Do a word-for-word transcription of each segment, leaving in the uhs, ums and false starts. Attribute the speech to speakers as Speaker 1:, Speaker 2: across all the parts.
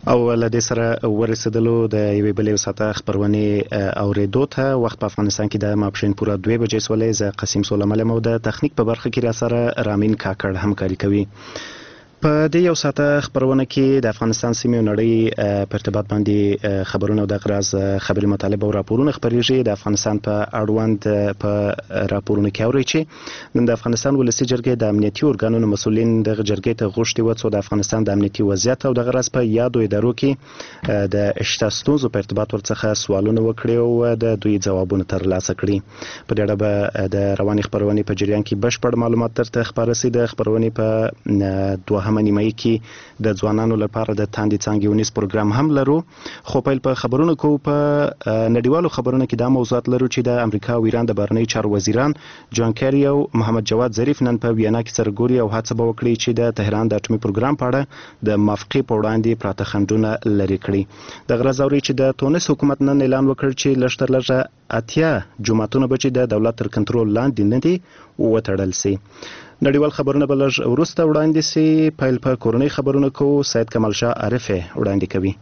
Speaker 1: او له دې سره ورسېدلو د یوې بلې وساته خبرونې اورېدو ته وخت په افغانستان کې د ماپښین پوره دوه بجې سولې زه قسیم سولمل مو د تخنیک په برخه کې را سره رامین کاکړ همکاري کوي. په دې یو ساعته خبرونه کې د افغانستان سیمې او نړۍ په ارتباط باندې خبرونه او د غراز خبري مطالب او راپورونه خبريږي. د افغانستان په اړوند په راپورونه کې اوري چې نن د افغانستان ولسي جرګې د امنیتي ارګانونو مسولین د جرګې ته غوښتي و چې د افغانستان د امنیتي وضعیت او د غراز په یادو ادارو کې د اشته ستونزو په ارتباط ورڅخه سوالونه وکړي او د دوی ځوابونه ترلاسه کړي. په دې اړه به د رواني خبرونې په جریان کې بشپړ معلومات ترته خبر رسي. د خبرونې په دوه منیمای کې د ځوانانو لپاره د تاندې څانګې ونیس پروګرام هم لرو. خو پیل په خبرونو کو په نړیوالو خبرونو کې دا موضوعات لرو چې د امریکا او ایران د بهرنی چارو وزیران جان کیری او محمد جواد ظریف نن په وینا کې سرګوري او هڅه به وکړي چې د تهران د اټومي پروګرام په اړه د موافقې په وړاندې پراته خنډونه لرې کړي. د غرض اوري چې د تونس حکومت نن اعلان وکړ چې لږ تر لږه اتیا جماعتونه به چې د دولت تر کنټرول لاندې نه دي وتړل سي. نړیوال خبرونه به لږ وروسته وړاندې سي. پیل په کورنۍ خبرونه کو سید کمال شاه عارف وړاندې کوي.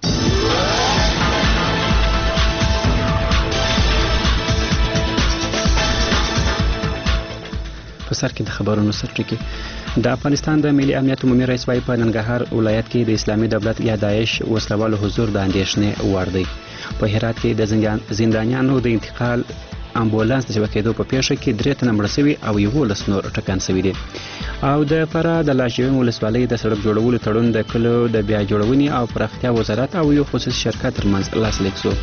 Speaker 2: په سر کې د خبرونو سرټکی د افغانستان د ملي امنیت عمومي رئیس وايي په ننګرهار ولایت کې د اسلامي دولت یا داعش وسلوالو حضور د اندېښنې وړ دی. په هرات کې د زندانیانو د انتقال امبولانس د شبکېدو په پیښه کې درې تنه مړه شوي او یولس نور ټکان شوي دي. او د فراه د لاشعوین ولسوالۍ د سړک جوړولو تړون د کلو د بیا جوړونې او پراختیا وزارت او یو خصوصي شرکت ترمنځ لاسلیک شو.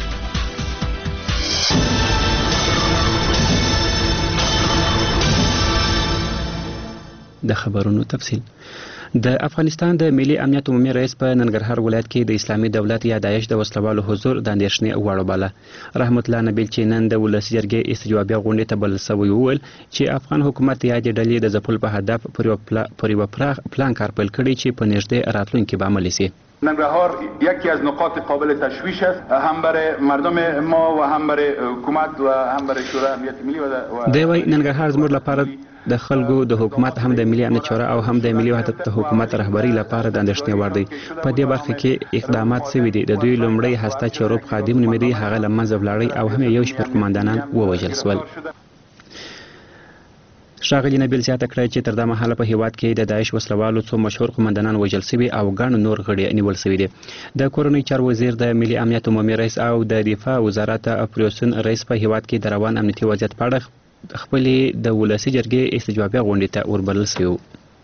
Speaker 2: د خبرونو تفصیل. د افغانستان د ملي امنیت عمومي رئیس په ننګرهار ولایت کې د اسلامي دولت یا داعش د وسلوالو حضور د اندېښنې وړ باله. رحمت الله نبیل چې نن د ولسي جرګې استجوابیه غونډې ته بلل شوی وویل چې افغان حکومت یادې ډلې د ځپلو په هدف پر یوه پراخ پلان کار پیل کړی چې په نږدې راتلونکي به عملي سي.
Speaker 3: ننگرهار یکی از نقاط قابل تشویش است هم برای مردم ما و هم برای حکومت و هم برای شورای امنیت ملی و
Speaker 2: دی وايي ننګرهار زموږ لپاره د خلکو د حکومت هم د ملي امنیت شورا او هم د ملي وحدت د حکومت رهبری لپاره د اندېښنې وړ دی. په دې برخه کې اقدامات شوي دي. د دوی لومړی هسته چې روب خادم نومېدی هغه له منځه ولاړی او هم یو شمېر قوماندانان ووژل شول. ښاغلي نبیل زیاته کړه چې تر دا مهاله په هیواد کې د داعش وسلوالو څو مشهور قوماندانان وژل شوي او ګڼ نور غړي نیول شوي دي. د کورنۍ چارو وزیر د ملي امنیت عمومي رئیس او د دفاع وزارت اپریشن رئیس په هیواد کې د روان امنیتي وضعیت په اړه خپلې د ولسي جرګې استجوابیه غونډې ته وربلل شوي.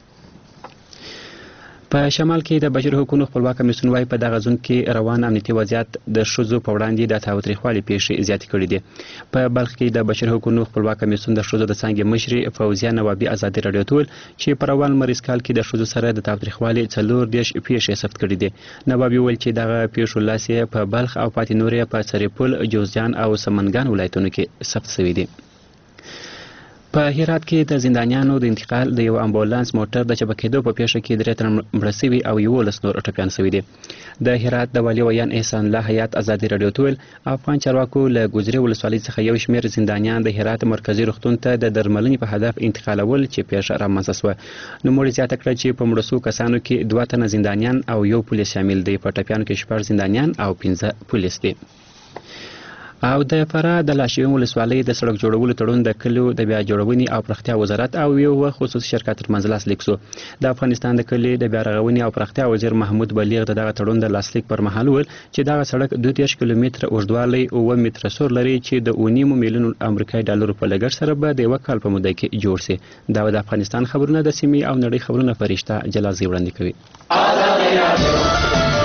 Speaker 2: په شمال کې د بشري حقوقو خپلواک کمیسیون وايي په دغه ځون کې روان امنیتي وضعیت د ښځو په وړاندې د تاوتریخوالي پیښې زیاتې کړي دي. په بلخ کې د بشري حقوقو خپلواک کمیسیون د ښځو د څانګې مشرې فوزیه نوابي ازادي راډیو ته وویل چې په روان مریض کال کې د ښځو سره د تاوتریخوالي څلور دېرش پیښې ثبت کړي دي. نوابي وویل چې دغه پیښو لاس یې په بلخ او پاتې نور یې په سرپل، جوزجان او سمنګان ولایتونو کې ثبت شوي دي. په هرات کې د زندانیانو د انتقال د یو امبولانس موټر د چپکېدو په پیښه کې درې تنه مړه شوي او یولس نور ټپیان شوي دي. د هرات د والي ویان احسان الله حیات ازادي راډیو ته ویل افغان چارواکو له ګوجرې ولسوالۍ څخه یو شمېر زندانیان د هرات مرکزي روغتون ته د درملنې په هدف انتقالول چې پیښه رامنځته شوه. نوموړي زیاته کړه چې په مړه شوو کسانو کې دوه تنه زندانیان او یو پولیس شامل دی. په ټپیانو کې شپږ زندانیان او پنځه پولیس دي. او د فراه د لاشعوین ولسوالۍ د سړک جوړولو تړون د کلیو د بیا جوړونې او پراختیا وزارت او یو خصوصي شرکت ترمنځ لاسلیک شو. د افغانستان د کلي د بیا رغونې او پراختیا وزیر محمود بلیغ د دغه تړون د لاسلیک پر مهال وویل چې دغه سړک دوه دېرش کیلومتره اوږدوالی اووه متره سور لري چې د اوه نیمو میلیونو امریکایي ډالرو په لګښت سره به د یوه کال په موده کې جوړ شي. دا د افغانستان خبرونه د سیمې او نړۍ خبرونه فرشته جلازي وړاندې کوي.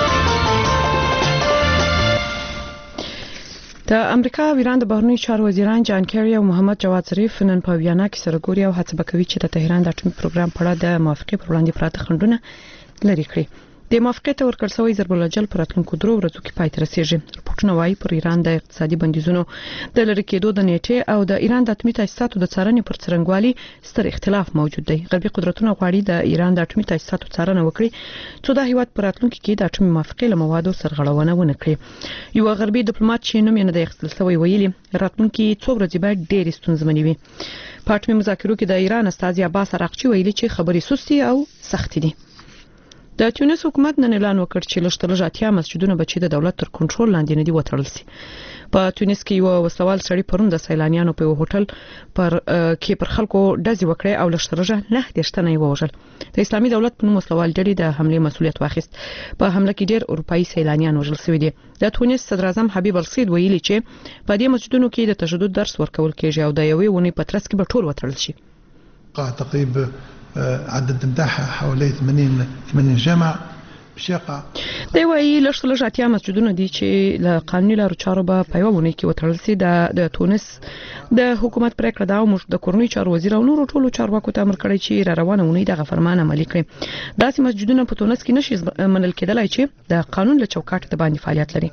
Speaker 4: د امریکا او ایران د بهرنیو چارو وزیران جان کیری او محمد جواد ظریف نن په ویانا کې سره ګوري او هڅه وکوي چې د تهران د اټومي پروګرام په اړه د موافقې پر وړاندې پراته خنډونه لرې کړي. د موافقې ته ورکړل شوی ضرب الجل پر راتلونکو درو ورځو کې پای ته رسیږي. رپورټونه وايي پر ایران د اقتصادي بندیزونو د لرې کېدو د نیټې او د ایران د اټومي تاسیساتو د څارنې پر څرنګوالي ستر اختلاف موجود دی. غربي قدرتونه غواړي د ایران د اټومي تاسیساتو څارنه وکړي څو د هیواد پر راتلونکو کې د اټومي موافقې له موادو سرغړونه ونه کړي. یو غربي ډیپلوماټ چې نوم یې نه دی اخیستل شوی ویلي راتلونکو څو ورځې باید ډېرې ستونزمنې وي. په اټومي مذاکرو کې د ایران استازي عباس عراقچي ویلي چې خبرې سستې او سختې دي. د تونس حکومت نن اعلان وکړ چې لږ اتیا مسجدونه به چې د دولت تر کنټرول لاندې نه دي وتړل شي. په تونس کې یو وسوال سړی پرون د سیلانیانو په هوټل پر کې پر خلکو ډزې وکړې او لږ نه دشتنه یې ووژل. د اسلامي دولت په نوم وسوال ډلې د حمله مسؤلیت واخیست. په حمله کې ډېر اروپایي سیلانیان وژل شوي دي. د تونس صدر اعظم حبیب السید ویلي چې په دې مسجدونو کې د تشدد درس ورکول کېږي او د یوې ونې په ترڅ کې به ټول وتړل شي.
Speaker 5: تقريبا عدد متاحة حوالي ثمانين ثمانين جامع بشاقة.
Speaker 4: دی وایي لږ لږ اتیا مسجدونه دي چې له قانوني لارو چارو به په یوه ونې کې وتړل شي. د تونس د حکومت پریکړه دا او د کورنۍ چارو وزیر او نورو ټولو چارواکو ته امر کړی چې را روانه ونې دغه فرمان عملي کړي. داسې مسجدونه په تونس کې نشي منل کېدلای چې د قانون له چوکاټ د باندې فعالیت لري.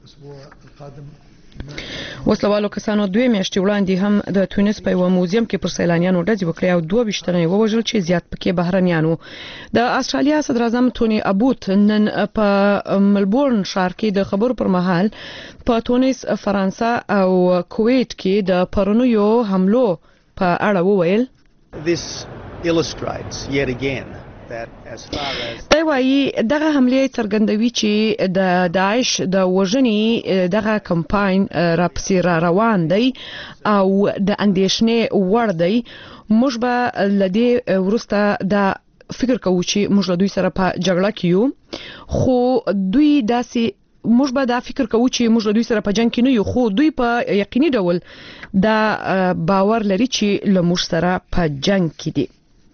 Speaker 4: وسلوالو کسانو دوه میاشتې وړاندې هم د تونس په یو موزیم کې پر سیلانیانو ډزې وکړې او دوه ویشتنه ووژل چې زیات پکې بهرنیانو. د استرالیا صدر اعظم توني ابوت نن په ملبورن ښار کې د خبرو پر مهال په تونس، فرانسه او کویت کې د پرونیو حملو په اړه وویل.
Speaker 6: This illustrates yet again
Speaker 4: دی وایي دغه حمله څرګندوي چې د داعش د وژنې دغه کمپاین را پسې را روان دی او د اندېښنې وړ دی. موږ به لدې ورسته د فکر کوو چې موږ له دوی سره په جګړه کې یو، خو دوی داسې موږ به دا فکر کوو چې موږ له دوی سره په جنگ کې نه یو، خو دوی په یقیني ډول دا باور لري چې له موږ سره په جنگ کې دي.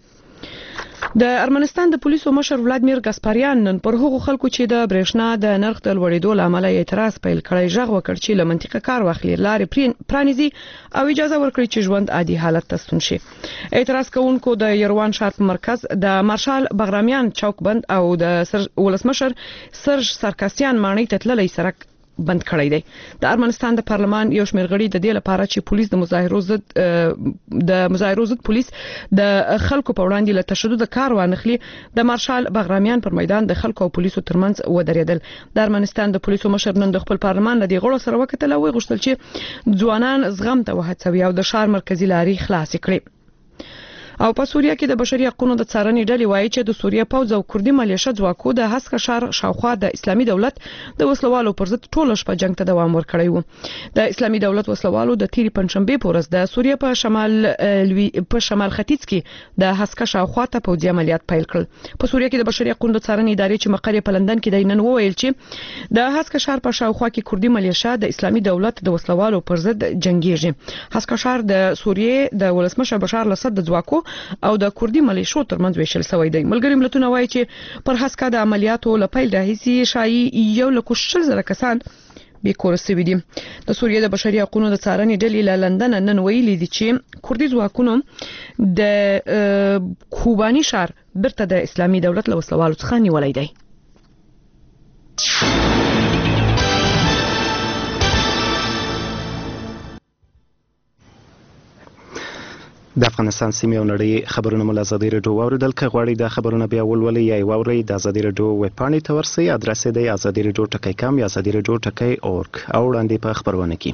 Speaker 4: د ارمنستان د پولیسو مشر ولادمیر ګاسپاریان نن پر هغو خلکو چې د برېښنا د نرخ د لوړېدو له امله اعتراض پیل کړی ژغ وکړ چې له منطقه کار واخلي، لارې پرانیزي او اجازه ورکړي چې ژوند عادي حالت ته ستون شي. اعتراض کوونکو د یروان ښار په مرکز د مارشال بغرامیان چوک بند او د ولسمشر سرج سرکاسیان ماڼۍ ته تللی سړک بند کړی دی. د ارمنستان د پارلمان یو شمېر غړي د دې لپاره چې پولیس د مظاهرو ضد د مظاهرو ضد پولیس د خلکو په وړاندې له تشدد کار وانخلي د مارشال بغرامیان پر میدان د خلکو او پولیسو ترمنځ ودرېدل. د ارمنستان د پولیسو مشر نن د خپل پارلمان له دې غړو سره وکتل او غوښتل چې ځوانان زغم ته وهڅوي او د ښار مرکزی لارې خلاص کړي. او په سوریه کې د بشري حقوقو د څارنې ډلې وایي چې د سوریه پوځ او کردي ملیشه ځواکو د هسکه ښار شاوخوا د اسلامي دولت د وسلوالو پر ضد ټوله شپه جنگ ته دوام ورکړی و. د اسلامي دولت وسلوالو د تیری پنځشنبه په ورځ د سوریه په شمال په شمال ختیځ کې د هسکه شاوخوا ته پوځي عملیات پیل کړل. په سوریه کې د بشري حقوقو د څارنې ادارې چې مقر په لندن کې د نن وویل چې د هسکه ښار په شاوخوا کې کردي ملیشه د اسلامي دولت د وسلوالو پر ضد جنگیږي. هسکه ښار د سوریه د ولسمشر بشار الاسد د ځواکو او د کردي ملیشو ترمنځ ویشل شوی دی. ملګری ملتونه وایي چې پر هسکه د عملیاتو لپاره راهیسي شایي یو لک شل زره کسان به کور سوي دي. د سوریه د بشري حقوقو د څارنې ډلې له لندن نن ویلي دي چې کردي ځواکونو د کوباني ښار برته د اسلامي دولت له وسلوالو څخه نیولای دی.
Speaker 1: د افغانستان سیمې او نړۍ خبرونه مو له ازادي راډیو واوریدل. که غواړئ دا خبرونه بیا ولولئ یا یې واورئ د ازادي راډیو ویب پاڼې ته ورسئ. ادرس یې دی ازادي راډیو ټکی کام یا ازادي راډیو ټکی اورګ او وړاندې په خبرونه کې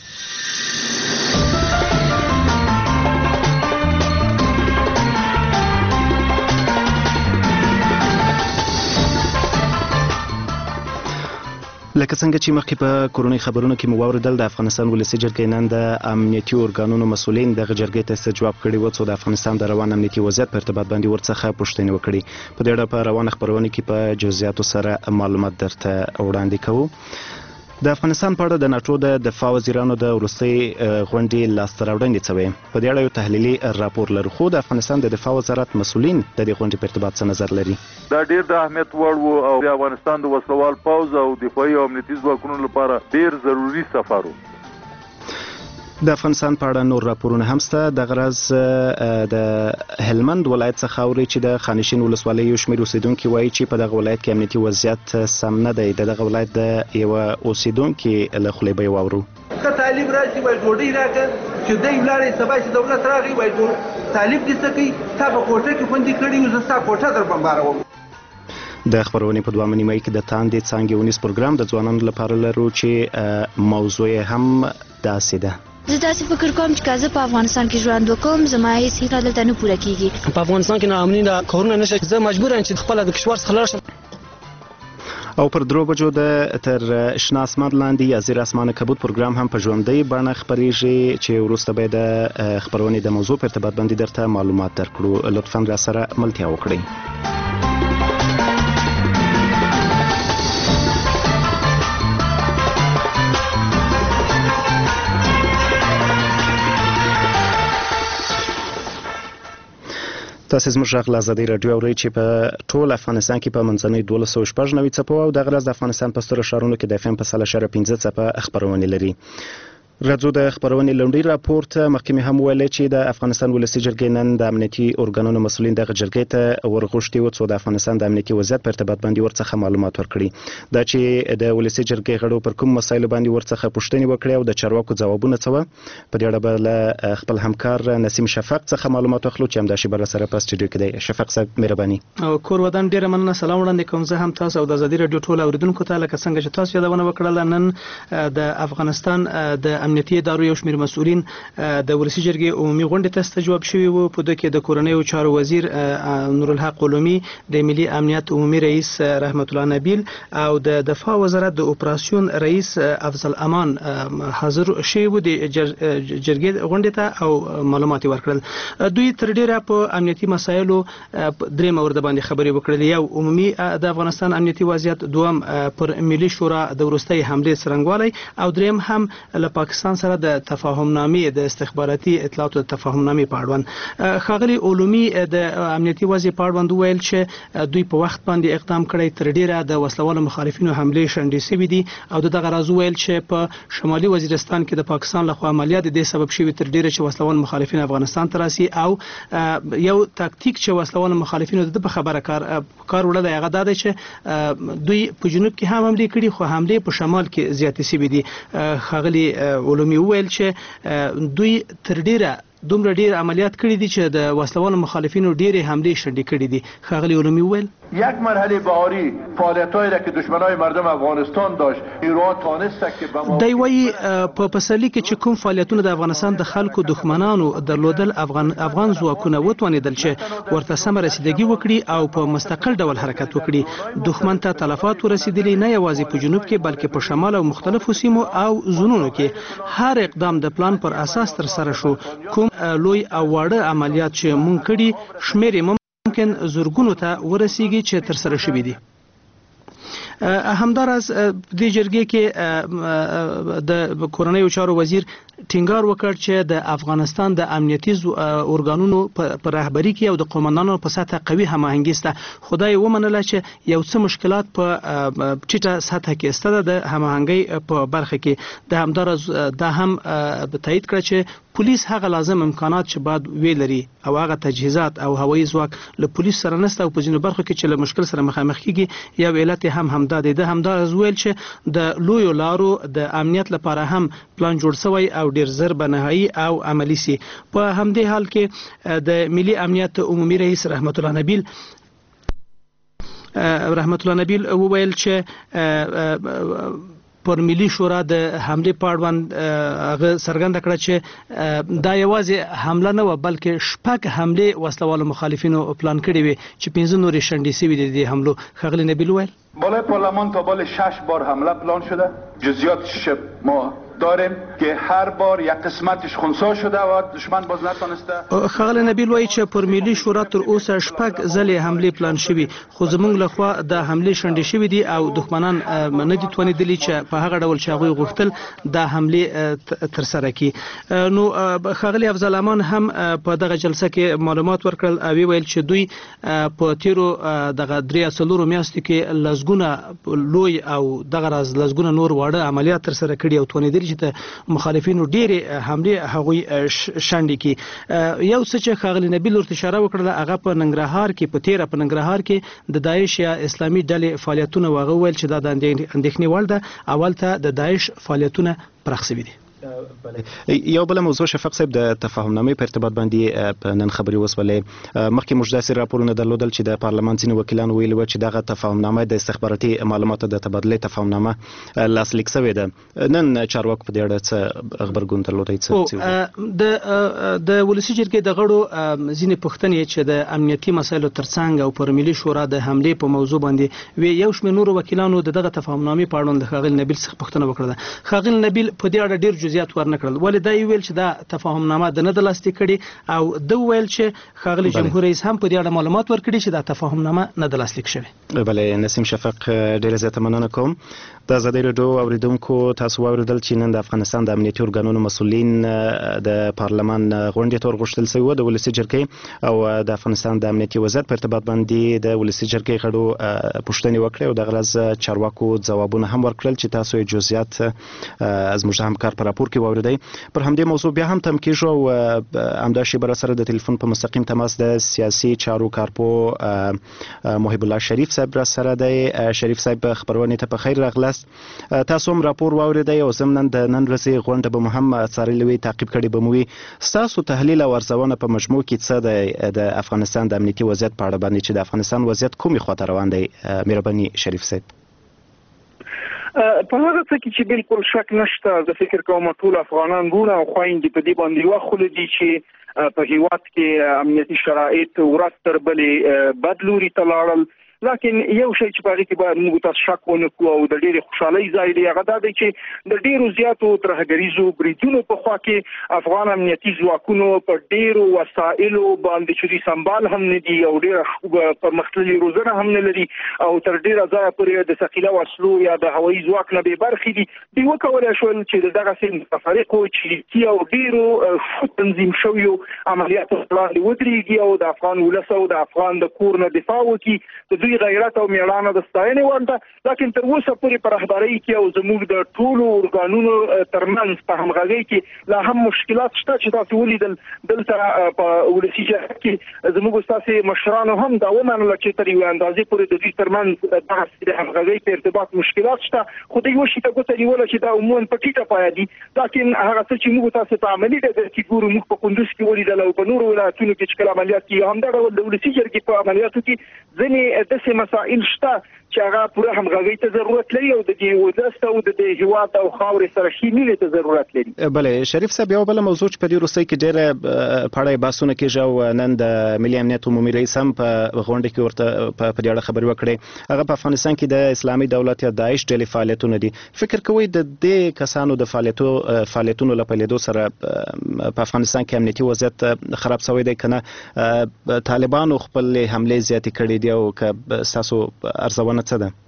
Speaker 1: لکه څنګه چې مخکې په کورونی خبرونو کې مو واوریدل، د افغانستان ولسي جرګې نن د امنیتي ارګانونو مسؤلین دغه جرګې ته استجواب کړی و څو د افغانستان د روان امنیتي وضعیت په ارتباط باندې ورڅخه پوښتنې وکړي. په دې اړه په روانه خبرونه کې په جزئیاتو سره معلومات درته وړاندې کوو. د افغانستان په اړه د ناټو د دفاع وزیرانو د وروستۍ غونډې لاسته راوړنې څه وې؟ په دې اړه یو تحلیلي راپور لرو، خو د افغانستان د دفاع وزارت مسؤلین د دې غونډې په ارتباط څه نظر لري؟
Speaker 3: دا ډېر د اهمیت وړ و او د افغانستان د وسلوال پوځ او دفاعي او امنیتي ځواکونو لپاره ډېر ضروري سفر و.
Speaker 1: د افغانستان په اړه نور راپورونه هم شته. د غرض د هلمند ولایت څخه اوري چې د خانشین ولسوالۍ یو شمېر اوسیدونکي وایي چې په دغه ولایت کې امنیتي وضعیت سم نه دی. د دغه ولایت د یوه اوسیدونکي له خولې به یې واورو.
Speaker 7: که طالب راشي وایي ډوډۍ راکړه، چې دی ولاړې سبا چې دولت راغی وایي طالب دې څه کوي، تا په کوټه کې خوندي کړي یو، زه ستا کوټه در بمباروم.
Speaker 1: د خبرونې په دوامه نیمایي کې د تاندې څانګې ونیس پروګرام د ځوانانو لپاره لرو چې موضوع هم داسې ده.
Speaker 8: زه داسې فکر کوم چې که زه په افغانستان کې ژوند وکړم زما هیڅ هیله دلته نه پوره کیږي.
Speaker 9: په افغانستان کې ناامني ده، کارونه نشته، زه مجبور یم چې خپله د کشور څخه لاړ شم.
Speaker 1: او پر درو بجو د تر شنه اسمان لاندې یا زیر اسمان کبوت پروګرام هم په ژوندۍ بڼه خپریږي چې وروسته به د خبرونې د موضوع په ارتباط باندې درته معلومات درکړو. لطفا را سره ملتیا وکړئ. تاسو زموږ غږ له ازادۍ راډیو اورئ چې په ټول افغانستان کې په منځنۍ دولس سوه شپږ نوي څپو او دغه راز د افغانستان په سترو ښارونو کې د اف ام په سل اشاریه پنځه څپه خپرونې لري. راځو د خپرونې لنډۍ راپورته. مخکې مې هم ویلې چې د افغانستان ولسي جرګې نن د امنیتي ارګانونو مسؤلین دغه جرګې ته ورغوښتي وو څو د افغانستان د امنیتي وضعیت په ارتباط باندې ورڅخه معلومات ورکړي. دا چې د ولسي جرګې غړو پر کوم مسایلو باندې ورڅخه پوښتنې وکړي او د چارواکو ځوابونه څه وو، په دې اړه به له خپل همکار نسیم شفق څخه معلومات واخلو چې همدا شیبه سره په سټوډیو کې دی. شفق صاحب مهرباني.
Speaker 9: کور ودان ډیره مننه. سلام وړاندې کوم زه هم تاسو او د ازادۍ راډیو ټول اوریدونکو ته. لکه څنګه چې تاسو یادونه وکړه، نن د افغانستان د امنیتي ادارو یو شمېر مسؤلین د ولسي جرګې عمومي غونډې ته استجواب شوي وو. په دې کې د کورنیو چارو وزیر نورالحق علومي، د ملي امنیت عمومي رئیس رحمت الله نبیل او د دفاع وزارت د اپراسیون رئیس افضل امان حاضر شوي وو د جرګې غونډې ته او معلومات ورکړل. دوی تر ډیره په امنیتي مسایلو درې مورد باندې خبرې وکړلې. یو عمومي د افغانستان امنیتي وضعیت، دوم پر ملي شورا د وروستۍ حملې څرنګوالی، او دریم هم له پاکستان سره د تفاهمنامې د استخباراتي اطلاعاتو د تفاهمنامې په اړوند. ښاغلي علومي د امنیتي وضع په اړوند وویل چې دوی په وخت باندې اقدام کړی، تر ډیره د وسلوالو مخالفینو حملې شنډې شوي دي، او د دغه راز وویل چې په شمالي وزیرستان کې د پاکستان لخوا عملیات د دې سبب شوي تر ډیره چې وسلوال مخالفین افغانستان ته راسي، او یو تاکتیک چې وسلوال مخالفینو د په خبره کار کار وړل هغه دا دی چې دوی په جنوب کې هم حملې کړي، خو حملې په شمال کې زیاتې شوي دي. ښاغلي علومي وویل چې دوی تر ډیره دومره ډیر عملیات کړي دي چې د وسلوال مخالفینو ډیره حملې شنډې کړي دي. ښاغلي علومي وویل
Speaker 3: یک مرحله بهاری فعالیت‌هایی را که دشمنای مردم افغانستان داشت ایران تانست که به
Speaker 9: دی وایي په پسرلي کې چې کوم فعالیتونه د افغانستان د خلکو دښمنانو درلودل، افغان افغان ځواکونه وتوانېدل چې ورته سمه رسیدګي وکړي او په مستقل ډول حرکت وکړي. دښمن ته تلفات ورسېدلي، نه یوازې په جنوب کې بلکې په شمال او مختلفو سیمو او زونونو کې. هر اقدام د پلان پر اساس تر سره شو. کوم لوی او واړه عملیات چې مونږ کړي شمېر یې ممکن زرګونو ته ورسیږي چې تر سره شوي دي. همداراز د جرګې کې د کورنیو چارو وزیر ټینګار وکړ چې د افغانستان د امنیتي ارګانونو په رهبري کې او د قومندانانو په سطح قوي هماهنګي شته. خدای ومنله چې یو څه مشکلات په ټیټه سطح کې شته د هماهنګي په برخه کې. د همداراز دا هم تایید کړ چې پولیس هغه لازم امکانات چې باید ویلري او هغه تجهیزات او هوایي ځواک له پولیس سره نشته او په ځینو برخو کې چې له مشکل سره مخامخ کیږي. یو علت هم همدا دی. د همداراز ویل چې د لویو لارو د امنیت لپاره هم پلان جوړ شوی او ډیر زر به نهایی او عملی سي. په همدې حال کې د ملي امنیت عمومي رئیس رحمت الله نبیل رحمت الله نبیل وویل چې پر ملي شورا د حمله په اړوند هغه څرګنده کړه چې دا یوازې حمله نه و بلکې شپږ حمله وسلوال مخالفینو پلان کړې وي چې پنځه نورې شنډې شوي دي د حملو. ښاغلي نبیل وویل
Speaker 3: بالای پارلمان تا بالای شش بار حمله پلان شده. جزئیاتش ما داریم که هر بار یک قسمتش خنثی شده و دشمن باز نتونسته.
Speaker 9: ښاغلی نبیل وایي چې پر ملي شورا تر اوسه شپږ ځلې حملې پلان شوي، خو زموږ لخوا د حملې شنډې شوي دي او دښمنان نه دي توانېدلي چې په هغه ډول چې هغوی غوښتل دا حملې ترسره کړي. نو ښاغلي افضل امان هم په دغه جلسه کې معلومات ورکړل او ویل چې دوی په تیرو دغه درې څلورو میاشتو کې لسګونه لوی او دغه راز لسګونه نور واړه عملیات ترسره کړي او توانېدلي چې د مخالفینو ډېرې حملې هغوی شنډې کړي. یو څه چې ښاغلي نبیل ورته اشاره وکړله هغه په ننګرهار کې په تیره په ننګرهار کې د داعش یا اسلامي ډلې فعالیتونه و. هغه وویل چې دا د اندېښنې وړ ده. اول ته د داعش فعالیتونه پراخ شوي دي.
Speaker 1: یو بل موضوع شفق صاحب د تفاهمنامې په ارتباط باندې نن خبري وسولې مخکې موږ داسې راپورونه درلودل چې د پارلمان ځینې وکیلانو ویلي و چې دغه تفاهمنامه د استخباراتي معلوماتو د تبادلې تفاهمنامه لاسلیک شوې ده. نن چارواکو په دې اړه څه خبرګون درلودی؟ څه
Speaker 9: د د ولسی جرګې د غړو ځینې پوښتنې چې د امنیتي مسایلو ترڅنګ او پر ملي شورا د حملې په موضوع باندې وی یو شمېر نور وکیلانو دغه تفاهمنامې په اړه د خاغل نبیل څخه پوښتنه وکړه. خاغل نبیل په دې اړه ډیر جزئیات ورنکړل، ولې دا ویل چې دا تفاهمنامه د نه د لاسلیک کړي او د ویل چې خاغلی جمهور رئیس هم په دې اړه معلومات ورکړي چې دا تفاهمنامه نه د لاسلیک شوی.
Speaker 1: بله نسیم شفق ډیره زیاته مننه کوم. د ازادي راډیو اوریدونکو تاسو واوریدل چې نن د افغانستان د امنیتي ارګانونو مسؤلین د پارلمان غونډې ته ورغوښتل شوي وو د ولسي جرګې او د افغانستان د امنیتي وضعیت په ارتباط باندې د ولسي جرګې غړو پوښتنې وکړې او د غرض چارواکو ځوابونه هم ورکړل چې تاسو یې جزئیات از موږ همکار په راپور کې واوریدئ. پر همدې موضوع بیا هم تم کیږو او همدا شیبه سره د ټلیفون په مستقیم تماس د سیاسي چارو کارپو محب الله شریف صاحب را سره دی. شریف صاحب خبرونه ته په خیر راغلاست. تاسو هم راپور واوریدئ او ضمن د نن ورځې غونډه به مهم څارلې وي تعقیب کړي به مو وي. ستاسو تحلیل او ارزونه په مجموع کې څه دی د افغانستان د امنیتي وضعیت په اړه باندې چې د افغانستان وضعیت کومې خواته روان دی؟ مهرباني شریف صاحب.
Speaker 10: په هغه څه کې چې بالکل شک نشته، زه فکر کوم ټول افغانان ګونه او خويندې په دې باندې واخلي دي چې په هیواد کې امنیتي شرایط ورځ تر بلې بدلوري ته لاړل. لکن یو شی چې په هغه کې باید موږ تاسو شک ونه کوو او د ډېرې خوشحالۍ ځای دی هغه دا دی چې د ډېرو زیاتو ترهګریزو بریدونو په خوا کې افغان امنیتي ځواکونو په ډېرو وسایلو باندې چې سمبال هم نه دي او ډېره پرمختللي روزنه هم نه لري او تر ډېره ځایه پورې د ثقیله وسلو یا د هوایي ځواک نه بې برخې دي. دوی وکولی شول چې دغسې متفرقو چریکي او ډېرو ښه تنظیم شویو عملیاتو وړاندې ودرېږي او د افغان ولس او د افغان د کور نه دفاع وکړي. د دوی غیرت او میړانه د ستاینې وړ ده، لکن تر اوسه پورې په رهبرۍ کې او زموږ د ټولو ارګانونو ترمنځ په همغږۍ کې لا هم مشکلات شته چې تاسو ولیدل دلته په ولسي جرګه کې زموږ ستاسې مشرانو هم دا ومنله چې تر یوې اندازې پورې د دوی ترمنځ دغسې د همغږۍ په ارتباط مشکلات شته، خو دوی یوه شي ته ګوته نیوله چې دا عموما په ټیټه پایه دي. لکن هغه څه چې موږ تاسې په عملي ډګر کې ګورو، موږ په کندوز کې ولیدل او په نورو ولایتونو کې چې کله عملیات کېږي همدا ډول د ولسي جرګې په عملیاتو کې ځینې داسې مسائل شته چې هغه پوره همغږۍ ته ضرورت لري او د دې ولس او د دې هیواد او خاورې سره ښې مینې ته ضرورت لري.
Speaker 1: بله شریف صاحب یو بله موضوع چې په دې وروستۍ کې ډېره په اړه یې بحثونه کېږي او نن د ملي امنیت عمومي رئیس هم په غونډه کې ورته په دې اړه خبرې وکړې. هغه په افغانستان کې د اسلامي دولت یا داعش ډلې فعالیتونه دي. فکر کوئ د دې کسانو د فعالیتو فعالیتونو له پیلېدو سره په افغانستان کې امنیتي وضعیت خراب شوی دی که نه طالبانو خپلې حملې زیاتې کړې دي او که ستاسو ارزونه څه ده؟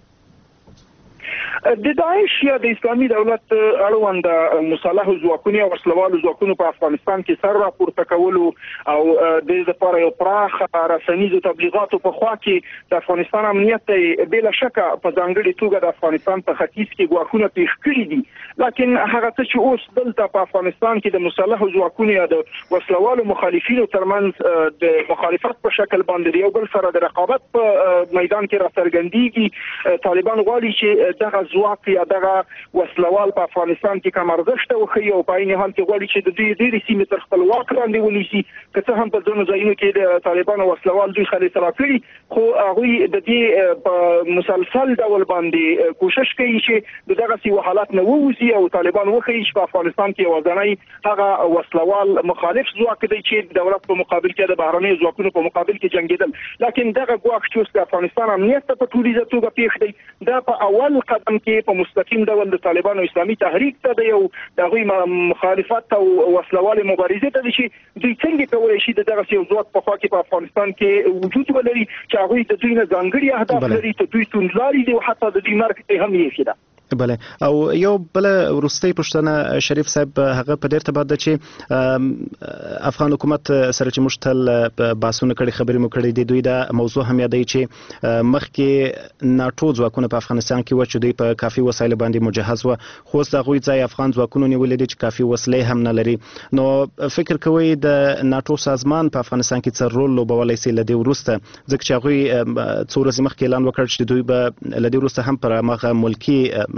Speaker 10: د داعش یا د اسلامي دولت اړوند مسلح ځواکونو او وسلوالو ځواکونو په افغانستان کې سر راپورته کولو او د دې لپاره یو پراخ رسنیزو تبلیغاتو په خوا کې د افغانستان امنیت ته بلا شکه په ځانګړي توګه د افغانستان په ختیځ کې ګواښونه پیښ کړي دي. لکن هغه څه چې اوس دلته په افغانستان کې د مسلح ځواکونو یا د وسلوالو مخالفینو ترمنځ د مخالفت په شکل باندې یو بل سره د رقابت په میدان کې راڅرګندېږي، طالبان غواړي چې دغه ځواک یا دغه وسلوال په افغانستان کې کم ارزښت وښیي او په عین حال کې غواړي چې د دوی ډېرې سیمې تر خپل واک لاندې ونیسي. که څه هم په ځینو ځایونو کې د طالبانو وسلوال دوی خلې سره کړي، خو هغوی د دې په مسلسل ډول باندې کوشش کوي چې د دغسې یو حالت نه ووځي او طالبان وښیي چې په افغانستان کې یوازینی هغه وسلوال مخالف ځواک دی چې د دولت په مقابل کې د بهرنیو ځواکونو په مقابل کې جنګېدل. لکن دغه ګواښ چې اوس د افغانستان امنیت ته په ټولیزه توګه پیښ دی، دا په اول قدم کې په مستقیم ډول د طالبانو اسلامي تحریک ته دی او د هغوی مخالفت او وسلوالې مبارزې ته دی چې دوی څنګه کولی شي د دغسې یو ځواک په خوا کې په افغانستان کې وجود ولري چې هغوی د دوی نه ځانګړي اهداف لري، ته دوی توندلاري دي او حتی د دوی مرګ ته هم ایښې ده.
Speaker 1: بله او یو بل وروستۍ پوښتنه شریف صاحب هغه په دې ارتباط ده چې افغان حکومت سره چې موږ تل بحثونه کړي خبرې مو کړي دي، دوی دا موضوع هم یادوي چې مخکې ناټو ځواکونه په افغانستان کې و چې دوی په کافي وسایلو باندې مجهز و، خو اوس د هغوی ځای افغان ځواکونو نیولي دي چې کافي وسلې هم نه لري. نو فکر کوئ د ناټو سازمان په افغانستان کې څه رول لوبولی سي له دې وروسته، ځکه چې هغوی څو ورځې مخکې اعلان وکړ چې دوی به له دې وروسته هم پر هماغه ملکي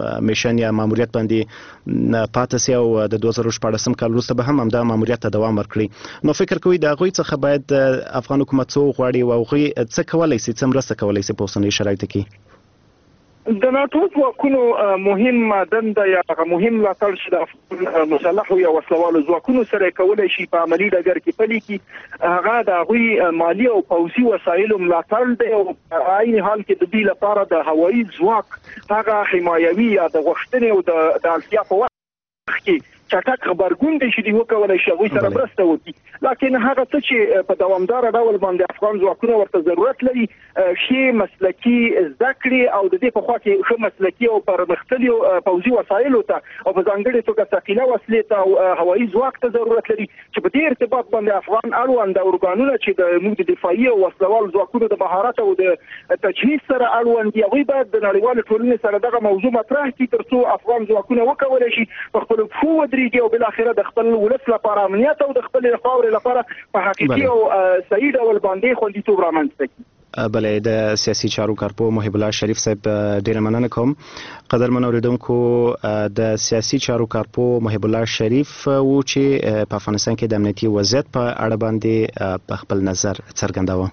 Speaker 1: میشن یا ماموریت باندې پاتې سي او د دوه زره شپاړسم کال وروسته به هم همدا ماموریت ته دوام ورکړي. نو فکر کوي د هغوی څخه باید افغان حکومت څه وغواړي او هغوی څه کولی سي، څه مرسته کولی سي په اوسنیو شرایطو کې؟
Speaker 10: د ناتو ځواکونو مهم دنده یا مهم ملاتړ چې د مسلحو یا وسلوالو ځواکونو سره کولای شي په عملي ډګر کې پلي کړي، هغه د هغوی مالي او پوځي وسایلو ملاتړ دی او په عین حال کې د دې لپاره د هوایي ځواک هغه حمایوي یا د غوښتنې او د اړتیا په وخت کې چټک خبرګون دي چې دی وکولای شي هغوی سره مرسته وکړي. لکه هغه څه چې په دوامدار ډول باندې افغان ځواکونه ورته ضرورت لري، شي مسلکي زده کړې او د دې په خوا کې ښه مسلکي او پرمختللي پوځي وسایلو ته او په ځانګړې توګه ثقيله وسلې ته او هوایي ځواک ته ضرورت لري چې په دې ارتباط باندې افغان اړوند اورګانونه چې د موږ د دفاعي او وسلوال ځواکونو د مهارت او د تجهیز سره اړوند دي، هغوی باید د نړیوال ټولنې سره دغه موضوع مطرح کړي ترڅو افغان ځواکونه وکولای شي په خپل پښو ودرېږي او بل اخره د خپل ولس لپاره امنیت او د خپل خاورې لپاره په حقیقي او صحیح ډول باندې خوندیتوب رامنځته کړي.
Speaker 1: بله، د سیاسي چارو کارپو محب الله شریف صاحب ډیره مننه کوم. قدرمن اوریدونکو، د سیاسي چارو کارپو محب الله شریف و چې په افغانستان کې د امنیتي وضعیت په اړه باندې په خپل نظر څرګنداوه.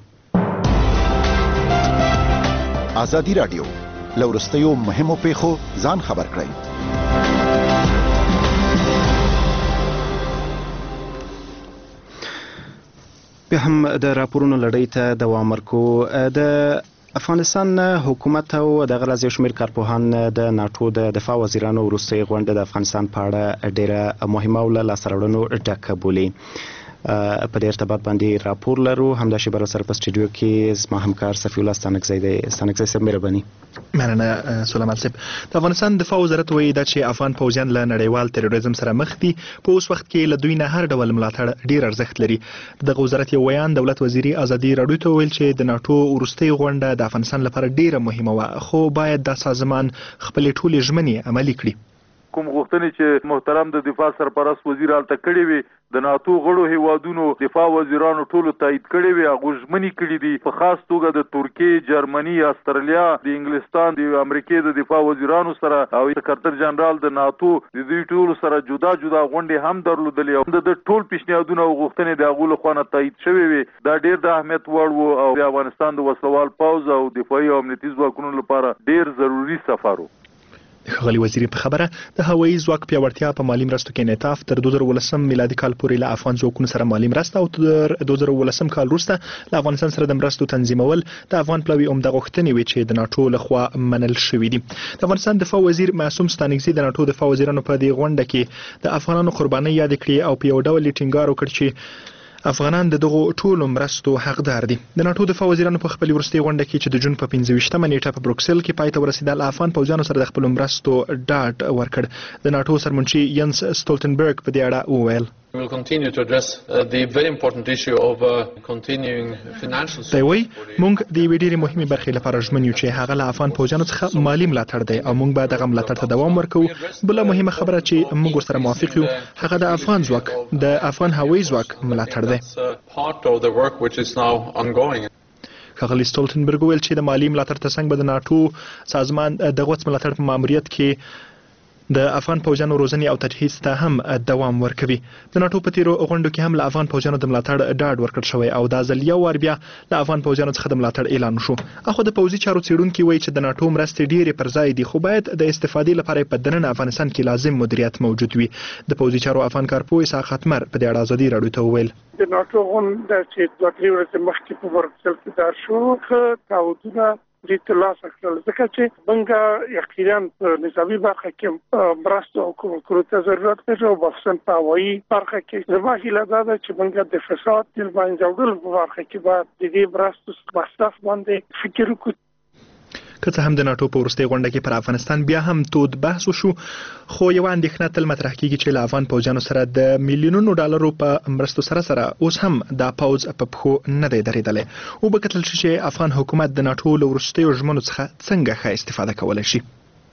Speaker 11: ازادي رادیو لورستیو مهمو پیښو ځان خبر کړئ.
Speaker 1: بیا هم د راپورونو لړۍ ته دوام ورکو. د افغانستان حکومت او د غرض یو شمېر کارپوهان د ناټو د دفاع وزیرانو وروستۍ غونډه د افغانستان په اړه ډیره مهمه او له لاسته راوړنو ډکه بولي. په دې ارتباط باندې راپور لرو. همدا شیبه سره په سټوډیو کې زما همکار صفی الله ستانکزی دی. ستانکزی صاحب مهرباني.
Speaker 12: مننه سلیمان صاحب. د افغانستان دفاع وزارت وایي دا چې افغان پوځیان له نړیوال تروریزم سره مخ دي، په اوس وخت کې له دوی نه هر ډول ملاتړ ډیر ارزښت لري. دغه وزارت یو ویان دولت وزیري ازادي راډیو ته ویل چې د ناټو وروستۍ غونډه د افغانستان لپاره ډیره مهمه وه، خو باید دا سازمان خپلې ټولې ژمنې عملي کړي.
Speaker 13: کوم غوښتنې چې محترم د دفاع سرپرست وزیر هلته کړې وي، د ناتو غړو هیوادونو دفاع وزیرانو ټولو تایید کړې وي، هغو ژمنې کړي دي. په خاص توګه د ترکیې، جرمني، استرالیا، د انګلستان، د امریکې د دفاع وزیرانو سره او سکرتر جنرال د ناتو د دوی ټولو سره جدا جدا غونډې هم درلودلې او د ټول پیشنهادونه او غوښتنې د هغو لخوا نه تایید شوې وي. دا ډېر د اهمیت وړ و او د افغانستان د وسلوال پوځ او دفاعي او امنیتي ځواکونو لپاره ډېر ضروري سفر و.
Speaker 12: ښاغلي وزیر په خبره د هوایي ځواک پیاوړتیا په مالي مرستو کې انعطاف تر دوه زره ولسم میلادي کال پورې له افغان ځواکونو سره مالي مرسته او تر دوه زره ولسم کال وروسته له افغانستان سره د مرستو تنظیمول د افغان پلوي عمده غوښتنې وې چې د ناټو لخوا منل شوې دي. د افغانستان دفاع وزیر معصوم ستانکزي د ناټو دفاع وزیرانو په دې غونډه کې د افغانانو قربانۍ یاد کړې او په یو ډول ټینګار وکړ چې افغانان د دغو ټولو مرستو حقدار دي. د ناټو دفاع وزیرانو په خپل وروستۍ غونډه کې چې د جون په پنځه ویشتمه نیټه په بروکسل کې پای ته ورسېدل، افغان پوځیانو سره د خپلو مرستو ډاډ ورکړ. د ناټو سرمنشي ینس سټولټنبرګ په دې اړه وویل.
Speaker 14: We will continue to address uh, the very important issue of uh, continuing financial support.
Speaker 12: دوی موږ د یوې ډېرې مهمې برخې لپاره ژمن یو چې هغه له افغان پوځیانو څخه مالي ملاتړ دی او موږ به دغه ملاتړ ته دوام ورکوو. بله مهمه خبره چې موږ ورسره موافق یو هغه د افغان ځواک د افغان هوایي ځواک ملاتړ دی. ښاغلي سټولټنبرګ ویل چې د مالي ملاتړ ترڅنګ به د ناټو سازمان د غوڅ ملاتړ په ماموریت کې د افغان پوځیانو روزنې او تجهیز ته هم دوام ورکوي. د ناټو په تیرو غونډو کې هم له افغان پوځیانو د ملاتړ ډاډ ورکړل شوی او دا ځل یو وار بیا له افغان پوځیانو څخه د ملاتړ اعلان شو. اخو د پوځي چارو څېړونکي وایي چې د ناټو مرستې ډېرې پر ځای دي، خو باید د استفادې لپاره په دننه افغانستان کې لازم مدیریت موجود وي. د پوځي چارو افغان کارپو اسحاق ختمر په دې اړه ازادي راډیو ته وویل.
Speaker 15: د ناټو غونډه چې دوه درې ورځې مخکې په بروکسل کې دار شو، ښه تعهدونه دې ترلاسه کړل، ځکه چې موږ یقینا په نظامي برخه کې مرستو او کومکونو ته ضرورت لرو او خصوصا په هوایي برخه کې. زما هیله دا ده چې موږ د فساد د منځه وړلو په برخه کې باید د دې مرستو مصرف باندې فکر وکړو.
Speaker 12: که څه هم د ناټو په وروستۍ غونډه کې پر افغانستان بیا هم تود بحث وشو، خو یوه اندېښنه تل مطرح کېږي چې له افغان پوځیانو سره د میلیونونو ډالرو په مرستو سره سره اوس هم دا پوځ په پښو نه دی درېدلی. وبکتل شي چې افغان حکومت د ناټو له وروستیو ژمنو څخه څنګه ښه استفاده کولی شي.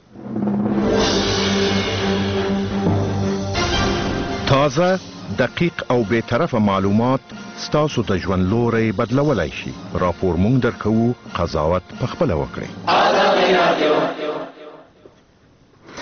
Speaker 11: تازه، دقیق او بی‌طرفه معلومات ستاسو د ژوند لوری بدلولی شي. راپور مونږ درکوو، قضاوت پخپله وکړئ.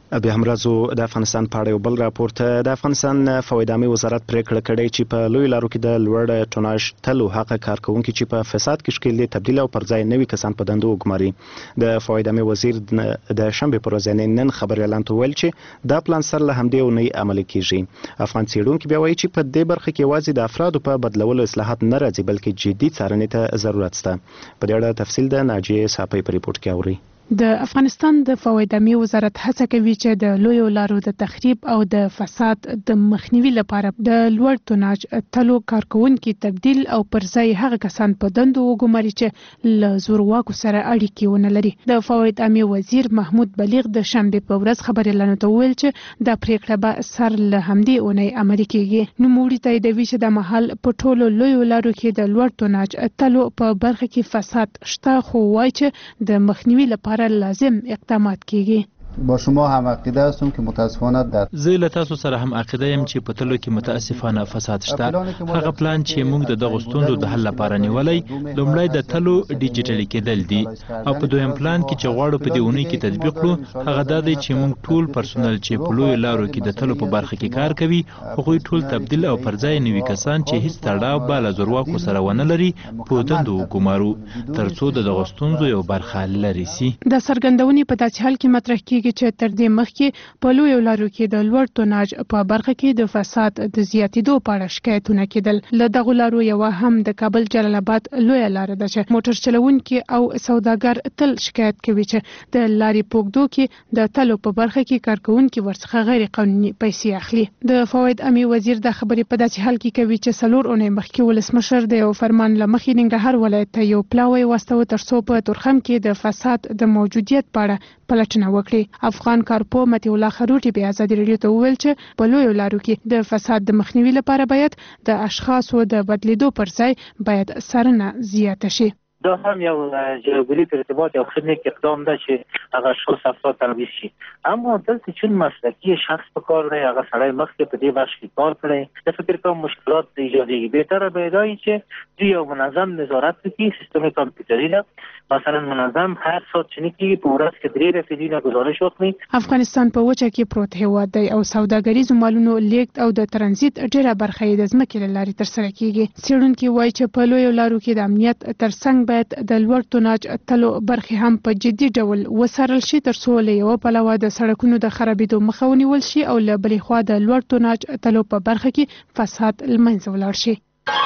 Speaker 1: بیا هم راځو د افغانستان په اړه یو بل راپور ته. د افغانستان فوایدامي وزارت پریکړه کړې چې په لوی لارو کې د لوړ ټوناژ تلو هغه کارکونکي چې په فساد کې ښکېل دي تبدیل او پر ځای نوي کسان په دندو وګماري. د فوایدامي وزیر د شنبې پر ورځ نن خبر اعلان ویل چې دا پلان سره له همدې اونۍ عملي کیږي. افغان څېړونکي بیا وایي چې په دې برخه کې یوازې د افرادو په بدلولو اصلاحات نه راځي بلکې جدي څارنې ته ضرورت شته. په دې اړه تفصیل د ناجیه صافی په ریپورت کې اوري.
Speaker 16: د افغانستان د فوایدامي وزارت هڅه کوي چې د لویو لارو د تخریب او د فساد د مخنیوي لپاره د لوړ ټوناژ تلو کارکونکي تبدیل او پر ځای هغه کسان په دندو وګماري چې له زورواکو سره اړیکې ونه لري. د فوایدامي وزیر محمود بلیغ د شنبې په ورځ خبر اعلان ویل چې دا پریکړه به سر له همدې اونۍ عملي کیږي. نوموړي تاییدوي چې د مهال په ټولو لویو لارو کې د لوړ ټوناژ تلو په برخه کې فساد شته، خو وایي چې د مخنیوي لپاره لازم اقدامات کیږي.
Speaker 17: با شما هم عقیده هستم که متاسفانه در
Speaker 18: زه له تاسو سره هم عقیده یم چې په تلو کې متاسفانه فساد شته. هغه پلان چې موږ د دغه ستونزو د حل لپاره نیولای لومړی د تلو ډیجیټلي کېدل دي او په دویم پلان کې چې غواړو په دې اونۍ کې تطبیق کړو هغه دا دی چې موږ ټول پرسونل چې په لوی لارو کې د تلو په برخه کې کار کوي هغوی ټول تبدیل او پر ځای نوي کسان چې هیڅ تړاو به له زورواکو سره ونه لري په دندو وګمارو ترڅو د دغه ستونزو یو برخه لري سي.
Speaker 16: د سرګندونې په داسې حال کې مطرح کیږي چې تر دې مخکې په لویو لارو کې د لوړ ټوناژ په برخه کې د فساد د زیاتېدو په اړه شکایتونه کېدل. له دغو لارو یوه هم د کابل جلال آباد لویه لاره ده چې موټر چلوونکي او سوداګر تل شکایت کوي چې د لارې په اوږدو کې د تلو په برخه کې کارکوونکي ورڅخه غیر قانوني پیسې اخلي. د فوایدامي وزیر د خبرې په داسې حال کې کوي چې څلور اونۍ مخکې ولسمشر د یو فرمان له مخې ننګرهار ولایت ته یو پلاوی واستاوه ترڅو په تورخم کې د فساد د موجودیت په اړه پلټنه وکړي. افغان کارپو متي الله خروټي په ازادي رادیو ته وویل چې په لویو لارو کې د فساد د مخنیوي لپاره باید د اشخاصو د بدلیدو پر ځای باید څارنه زیاته شي.
Speaker 19: دا هم یو جلوگیری پر ارتباط یا خیلی نیک اقدام ده چې هغه اشخاص افراد تنبیه شي. اما دلته چون مسلکی شخص په کار دی هغه سړی مخکې په دې بخش کې کار کړی د فکر کوم مشکلات ایجادېږي. بهتره به دا وي چې دوی یو منظم نظارت وکړي سیستم کامپیوټري ده مثلا منظم هر ساعت چنین کې په ورځ کې درې رسیدونه گزارش وکړي.
Speaker 16: افغانستان په وچه کې پروت هیواد دی او سوداګریزو مالونو لیږد او د ترانزیت ډیره برخه یې د ځمکې له لارې ترسره کیږي. څېړونکي وایي چې په لویو لارو کې د امنیت ترڅنګ باید د لوړ ټوناژ تلو برخې هم په جدي ډول وڅارل شي ترڅو له یوه پلوه د سړکونو د خرابېدو مخه ونیول شي او له بلې خوا د لوړ ټوناژ تلو په برخه کې فساد له منځه ولاړ شي.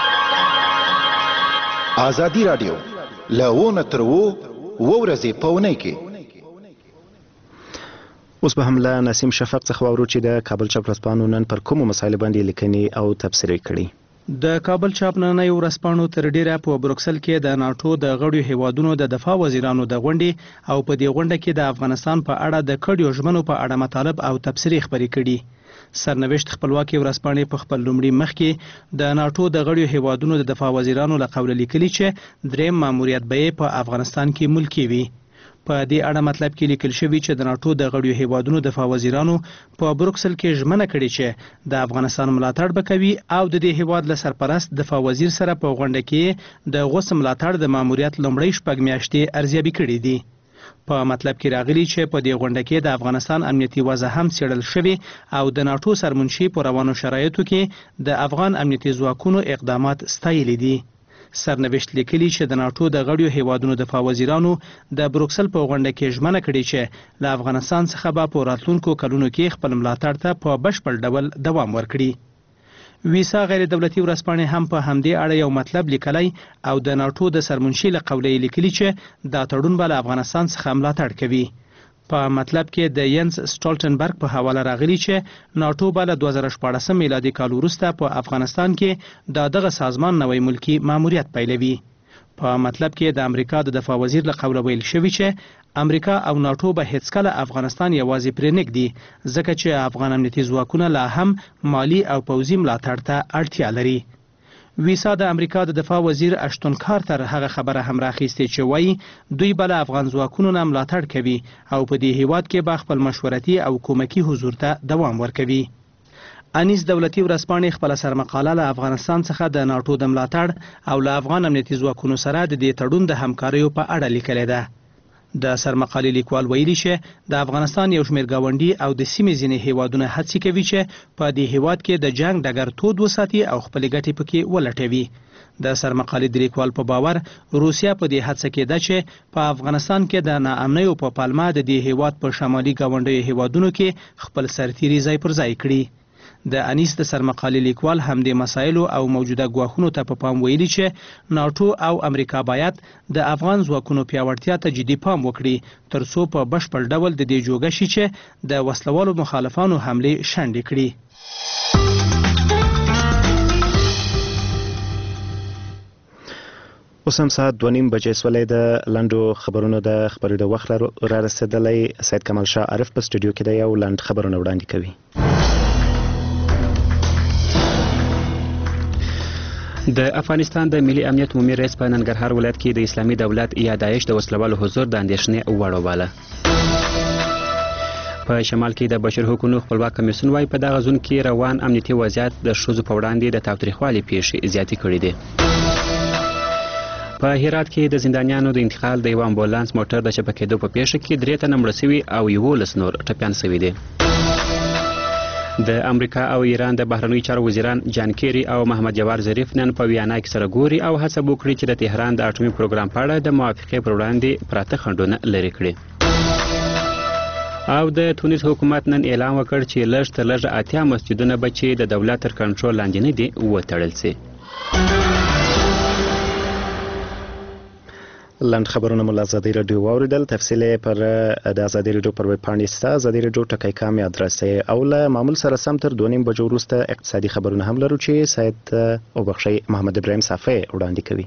Speaker 11: ازادي رادیو لاونه تر وو ورځې پونه کې
Speaker 1: اوس به هم له نسیم شفق څخه واورو چې د کابل چاپ ورځپاڼو نن پر کومو مسایلو باندې لیکنې او تبصرې کړي.
Speaker 9: د کابل چاپ نننۍ ورځپاڼو تر ډیره په بروکسل کې د ناټو د غړیو هیوادونو د دفاع وزیرانو د غونډې او په دې غونډه کې د افغانستان په اړه د کډیو ژمنو په اړه مطالب او تبصرې خبرې کړي. سرنوشت خپلواکي ورځپاڼې په خپل لومړي مخ کې د ناټو د غړیو هیوادونو د دفاع وزیرانو له قوله لیکلي چې دریم ماموریت به په افغانستان کې ملکی وي. په دې اړه مطلب کې لیکل شوی چې د ناټو د غړیو هیوادونو دفاع وزیرانو په بروکسل کې ژمنه کړې چې د افغانستان ملاتړ به کوي او د دې هیواد له سرپرست دفاع وزیر سره په غونډه کې د غوس ملاتړ د ماموریت لومړی شپږ میاشتې ارزیابي کړې دي. په مطلب کې راغلي چې په دې غونډه کې د افغانستان امنیتي وضع هم څېړل شوی او د ناټو سرمنشي په روانو شرایطو کې د افغان امنیتي ځواکونو اقدامات ستایلي دي. سرنوشت لیکلي چې د ناټو د غړیو هیوادونو دفاع وزیرانو د بروکسل په غونډه کې ژمنه کړې چې له افغانستان څخه به په راتلونکو کلونو کې خپل ملاتړ ته په بشپړ ډول دوام ورکړي. ویسا غیر دولتي ورځپاڼې هم په همدې اړه یو مطلب لیکلی او د ناټو د سرمنشي له قوله یې لیکلي چې دا تړون به له افغانستان څخه ملاتړ کوي. په مطلب کې د ینس سټالټنبرګ په حواله راغلی چې ناټو به له دوه زره شپاړسم میلادي کال وروسته په افغانستان کې د دغه سازمان نوی ملکی ماموریت پیلوي. په مطلب کې د امریکا د دفاع وزیر له قوله ویل شوی چې امریکا او ناټو به هیڅکله افغانستان یوازې پرې نږدي ځکه چې افغان امنیتي ځواکونه لا هم مالی او پوځي ملاتړ ته اړتیا لري. ویسا د امریکا د دفاع وزیر اشتون کارتر هغه خبره هم راخیستې چې وایي دوی بل افغان ځواکونو نه ملاتړ کوي او په دې هیواد کې به خپل مشورتي او کومکی حضور ته دوام ورکوي. انیس دولتي ورځپاڼې خپل سرمقاله له افغانستان څخه د ناټو د ملاتړ او له افغان امنیتي ځواکونو سره د دې تړون د همکاریو په اړه لیکلې ده. د سرمقالې لیکوال ویلي چې د افغانستان یو شمېر ګاونډي او د سیمې ځینې هیوادونه هڅې کوي چې په دې هیواد کې د جنگ ډګر تود وساتي او خپلې ګټې پکې ولټوي. د سرمقالې د لیکوال په باور روسیا په دې هڅه کې ده چې په افغانستان کې د ناامنیو په پالما د دې هیواد په شمالي ګاونډیو هیوادونو کې خپل سرتیري ځای پر ځای کړي. د انیس د سرمقالې لیکوال همدې مسایلو او موجوده ګواښونو ته په پام ویلي چې ناټو او امریکا باید د افغان ځواکونو پیاوړتیا ته جدي پام وکړي تر څو په بشپړ ډول د دې جوګه شي چې د وسلوالو مخالفانو حملې شنډې کړي.
Speaker 1: اوس هم ساعت دوه نیم بجې سولې د لنډو خبرونو د خبرېدو وخت را رسېدلی. سید کمال شاه عارف په سټوډیو کې د یو لنډ خبرونه وړاندې کوي.
Speaker 2: د افغانستان د ملي امنیت عمومي رئیس په ننګرهار ولایت کې د اسلامي دولت یا داعش د وسلوالو حضور د اندېښنې وړ وباله. په شمال کې د بشر حقوقو خپلواک کمیسیون وايي په دغه زون کې روان امنیتي وضعیت د ښځو په وړاندې د تاوتریخوالي پیښې زیاتې کړي دي. په هرات کې د زندانیانو د انتقال د یو امبولانس موټر د چپه کېدو په پیښه کې درې تنه مړه سوي او یولس نور ټپیان سوي دي. د امریکا او ایران د بهرنیو چارو وزیران جان کیری او محمد جواد ظریف نن په ویانا کې سره ګوري او هڅه وکړي چې د تهران د اټومي پروګرام په اړه د موافقې پر وړاندې پراته خنډونه لرې کړي. او د تونس حکومت نن اعلان وکړ چې لږ تر لږه اتیا مسجدونه به چې د دولت تر کنټرول لاندې نه دي وتړل سي.
Speaker 1: لنډ خبرونه مو له ازادي راډیو واوریدل. تفصیل پر د ازادي راډیو پر ویب پاڼې ستا ازادي راډیو ټکی کام ادرس او له معمول سره سم تر دوه نیم بجو وروسته اقتصادي خبرونه هم لرو چې سید او بخشي محمد ابراهیم صافی وړاندې کوي.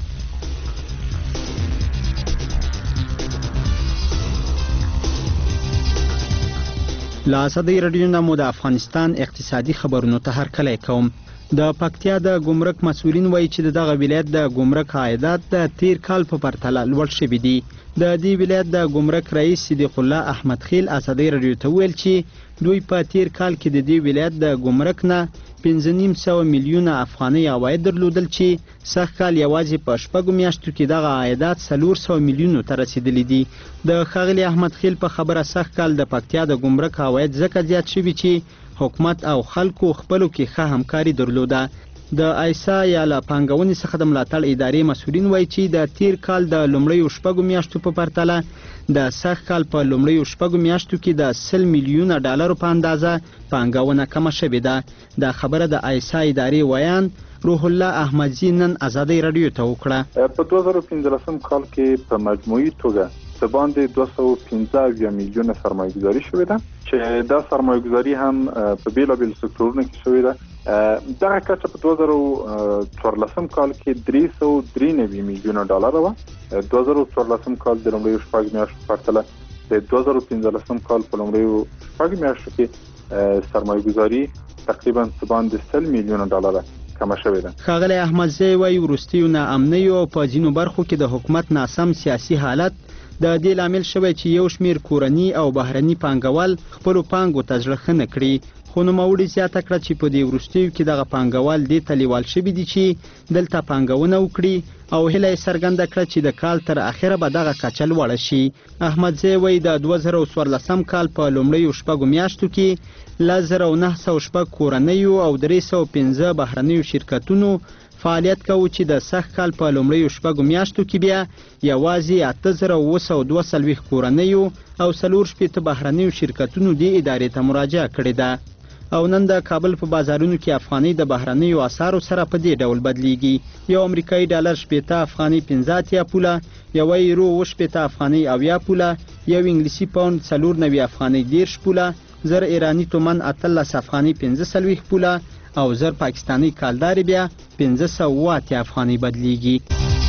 Speaker 20: له ازادي راډیو نه مو د افغانستان اقتصادي خبرونو ته هرکلی کوم. د پکتیا د ګمرک مسؤلین وایي چې دغه ولایت د ګمرک عایدات د تیر کال په پرتله لوړ شوي دي. د دې ولایت د ګمرک رئیس صدیق الله احمد خیل ازادي راډیو ته ویل چې دوی په تیر کال کې د دې ولایت د ګمرک نه پنځه نیم سوه میلیونه افغانۍ عواید درلودل چې سږ کال یوازې په شپږو میاشتو کې دغه عایدات څلور سوه میلیونو ته رسیدلي دي. د ښاغلي احمد خیل په خبره سږ کال د پکتیا د ګمرک عواید ځکه زیات شوي چې حکومت او خلکو خپلو کې ښه همکاري درلوده. د ایسا یا له پانګونې څخه د ملاتړ ادارې مسؤلین وایي چې د تیر کال د لومړیو شپږو میاشتو په پرتله د سږ کال په لومړیو شپږو میاشتو کې د سل میلیونه ډالرو په اندازه پانګونه کمه شوې ده. دا خبره د ایسا ادارې ویان روح الله احمدزي نن ازادي راډیو ته وکړه.
Speaker 21: په دوه زره پنځلسم کال کې په مجموعي توګه څه باندې دوه سوه پنځه اویا میلیونه سرمایه‌ګذاري شوې ده چې دا سرمایه‌ګذاري هم په بیلابیل سکتورونو کې شوې ده. دغه کچه په دوه زره څوارلسم کال کې درې سوه درې نوي میلیونه ډالر وه. دوه زره څوارلسم کال د لومړیو شپږ میاشتو په پرتله د دوه زره پنځلسم کال په لومړیو شپږ میاشتو کې سرمایه‌ګذاري تقریبا څه باندې سل میلیونه ډالر کمه شوې ده.
Speaker 20: ښاغلی احمدزی وایي وروستیو ناامنیو په ځینو برخو کې د حکومت ناسم سیاسي حالت د دې لامل شوی چې یو شمیر کورني او بهرني پانګوال خپلو پانګو ته زړه ښه نه کړي. خو نوموړي زیاته کړه چې په دې وروستیو کې دغه پانګوال دې ته لیوال شوي دي چې دلته پانګونه وکړي او هیله یې څرګنده کړه چې د کال تر اخره به دغه کچه لوړه شي. احمدزی وایي د دوه زره څوارلسم کال په لومړیو شپږو میاشتو کې لس زره نهه سوه شپږ کورنیو او درې سوه پنځه بهرنیو شرکتونو فعالیت کوي چې د سږ کال په لومړیو شپږو میاشتو کې بیا یوازې اته زره اوه سوه دوه څلوېښت کورنیو او څلور شپېته بهرنیو شرکتونو دې ادارې ته مراجعه کړې ده. او نن د کابل په بازارونو کې افغانۍ د بهرنیو اسعارو سره په دې ډول بدلیږي. یو امریکایي ډالر شپېته افغانۍ پنځه اتیا پوله، یو یورو اوه شپېته افغانۍ اویا پوله، یو انګلیسي پاوند څلور نوي افغانۍ دېرش پوله، زر ایراني تومن اتلس افغانۍ پنځه څلوېښت پوله او زر پاکستاني کالدارې بیا پنځه سوه اوه اتیا افغانۍ بدلیږي.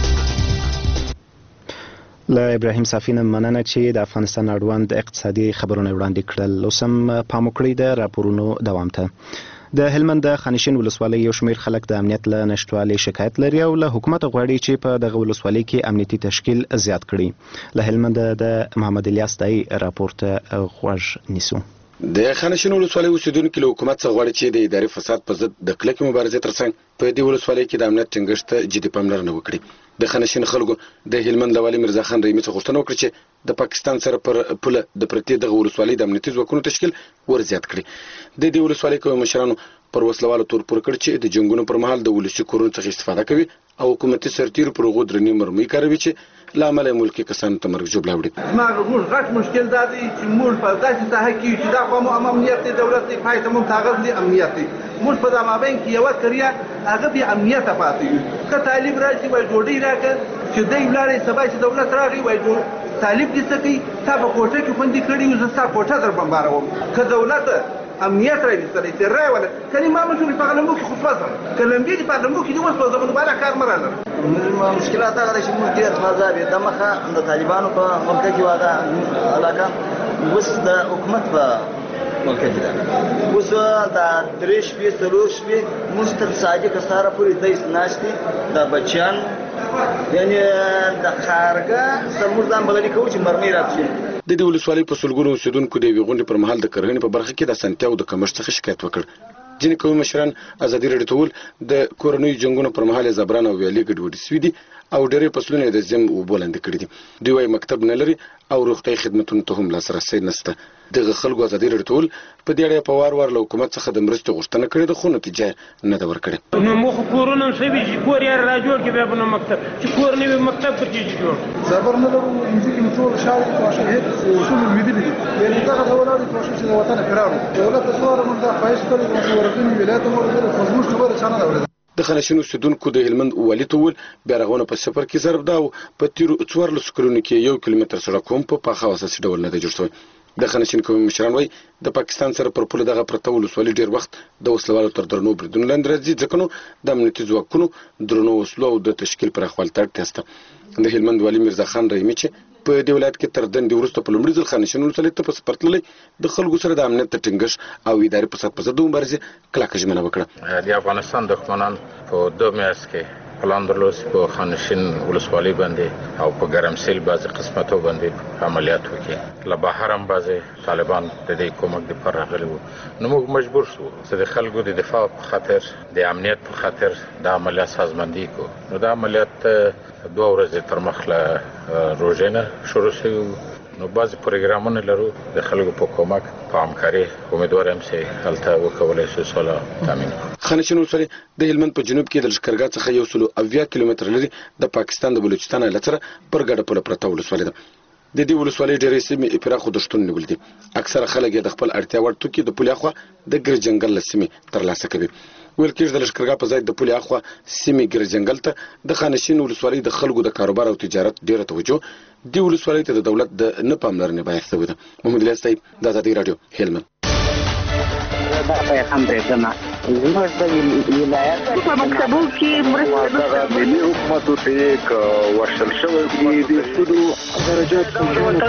Speaker 1: له ابراهیم صافی نه مننه چې د افغانستان اړوند اقتصادي خبرونه وړاندې کړل. اوس هم پام وکړئ د راپورونو دوام ته. د هلمند د خانشین ولسوالۍ یو شمېر خلک د امنیت له نشتوالي شکایت لري او له حکومت غواړي چې په دغه ولسوالۍ کې امنیتي تشکیل زیات کړي. له هلمند د محمد الیاس دای راپور ته غوږ نیسو.
Speaker 22: د خانشین ولسوالۍ اوسیدونکو له حکومت څخه غواړي چې د اداري فساد په ضد د کلکې مبارزې ترڅنګ په دې ولسوالۍ کې د امنیت ټینګښت ته جدي پاملرنه وکړي. د خانشین خلکو د هلمند والي مرزا خان رحیمي څخه غوښتنه وکړه چې د پاکستان سره پر پوله د پرتې دغه ولسوالۍ د امنیتي ځواکونو تشکیل ورزیات کړي. د دې ولسوالۍ کوم مشرانو پر وسلوالو تور پر کړ چې د جنگونو پر مهال د ولسي کورونو څخه استفاده کوي او حکومتي سرتیرو پر غو درنې مرمۍ کاروي چې لامل ملکی کسانو ته مرګ جوړ لاوړي.
Speaker 7: ما موږ غټ مشکل دا دی چې موږ په داسې ساحه کې چې دا قوم امنیت دی دولت دی پای ته موږ تاغز دی امنیت دی موږ په دغه مابین کې یو کړیا هغه به امنیت پاتې یو که طالب راشي وای ډوډۍ راکړه چې دوی ولاړې سبا چې دولت راغی وای ډوډۍ طالب دې څه کوي تا په کوټه کې خوندې کړي او زه ستا کوټه در بمباروم که دولت امنیت را وستلی چې رای ولا کله ما مشو په غلمو کې خو فاصله کله مې په غلمو کې اوس په زمونږ بالا کار مراله
Speaker 5: مشکلات هغه چې موږ ډیر فضا به د مخه د طالبانو په ملک کې واده علاقه وس د حکومت په ملک کې ده وس د درش په سلور شپې مستل صادق سره پوری دیس ناشتي د بچیان یعنی د خارګه سموردان بلدي کوم چې مرمۍ راځي.
Speaker 22: د دې ولسوالۍ په سلګونو اوسیدونکو د یوې غونډې پر مهال د کرهڼې په برخه کې د اسانتیاو د کمښت څخه شکایت وکړ. ځینې قومي مشران ازادي راډیو ته وویل د کورنیو جنګونو پر مهال زبران او ویالې ګډوډې سوي دي او ډېرې فصلونه د زم اوبو لاندې کړي دي. دوی وايي مکتب نه لري او روغتیايي خدمتونو ته هم لاسرسی نشته. دغه خلکو ازادي راډیو ته وویل په دې اړه په وار وار له حکومت څخه د مرستې غوښتنه کړې ده خو نتیجه نه ده ورکړې.
Speaker 6: نو موږ کورونه شوي چې کور یې را جوړ کړي بیا به مکتب چې کور نه وي مکتب پر چې جوړ
Speaker 23: زبر نه لرو ځکه نو ټول شاړې کوښښ هیڅ اصول امیدلې دي یعنی دا د ولادت کوښښ چې د وطن فرارو دولت څوره موږ د خواهش کړی چې ورغلي ولایت مو ورغلي خو موږ خبره څنګه دا ورته
Speaker 22: د خانشین اوسیدونکو د هلمند والي ته وویل بیا رغونه په سفر کې ضرب دا او په تیرو څوارلسو کلونو کې یو کیلومتر سړک هم په پاخه اساسي ډول نه دی جوړ شوی. د خانشین قومي مشران وايي د پاکستان سره پر پوله دغه پرته ولسوالي ډیر وخت د وسلوالو تر درنو بریدونو لاندې راځي ځکه نو د امنیتي ځواکونو درنو وسلو او د تشکیل پر اخوال ته اړتیا شته. د هلمند والي مرزا خان رحیمي چې په دې ولایت کې تر دندې وروسته په لومړي ځل خانشین ولسوالۍ ته په سفر تللی د خلکو سره د امنیت د ټینګښت او اداري فساد په ضد مبارزې کلکه ژمنه وکړه.
Speaker 24: د افغانستان دښمنان په دوه میاشت کې پلان درلود په خانشین ولسوالۍ باندې او په ګرمسیل بعضې قسمتو باندې عملیات وکړي. له بهر هم بعضې طالبان د دې کومک دپاره راغلي وو نو موږ مجبور شو چې د خلکو د دفاع په خاطر د امنیت په خاطر د عملیات سازماندهي کړو. نو دا عملیات دوه ورځې تر مخ له روژې نه شروع شوي نو بعضې پروګرامونه لرو د خلکو په کومک په همکاري امیدوار یم چې هلته وکولی شو سوله تامین کړو.
Speaker 22: خانشین ولسوالۍ د هلمند په جنوب کې د لښکرګاه څخه یو سلو اویا کیلومتره لري د پاکستان د بلوچستان ایالت سره پر ګډه پوله پرته ولسوالۍ ده. د دې ولسوالۍ ډېرې سیمې پراخو دښتونه نیولي دي. اکثره خلک یې د خپل اړتیا وړ توکي د پولې اخوا د ګر جنګل له سیمې ترلاسه کوي. ویل کېږي د لښکرګاه په ځای د پولې اخوا سیمې ګر جنګل ته د خانشین ولسوالۍ د خلکو د کاروبار او تجارت ډېره توجه دې ولسوالۍ ته د دولت د نه پاملرنې باعث شوې ده. محمد الیاس طیب د ازادي راډیو هلمند.
Speaker 25: دا پیغام پرېږدم زموږ د ولایت په مکتبو کې مرسته
Speaker 26: ملي حکومت ته یک وشل شوی دی د سودو درجات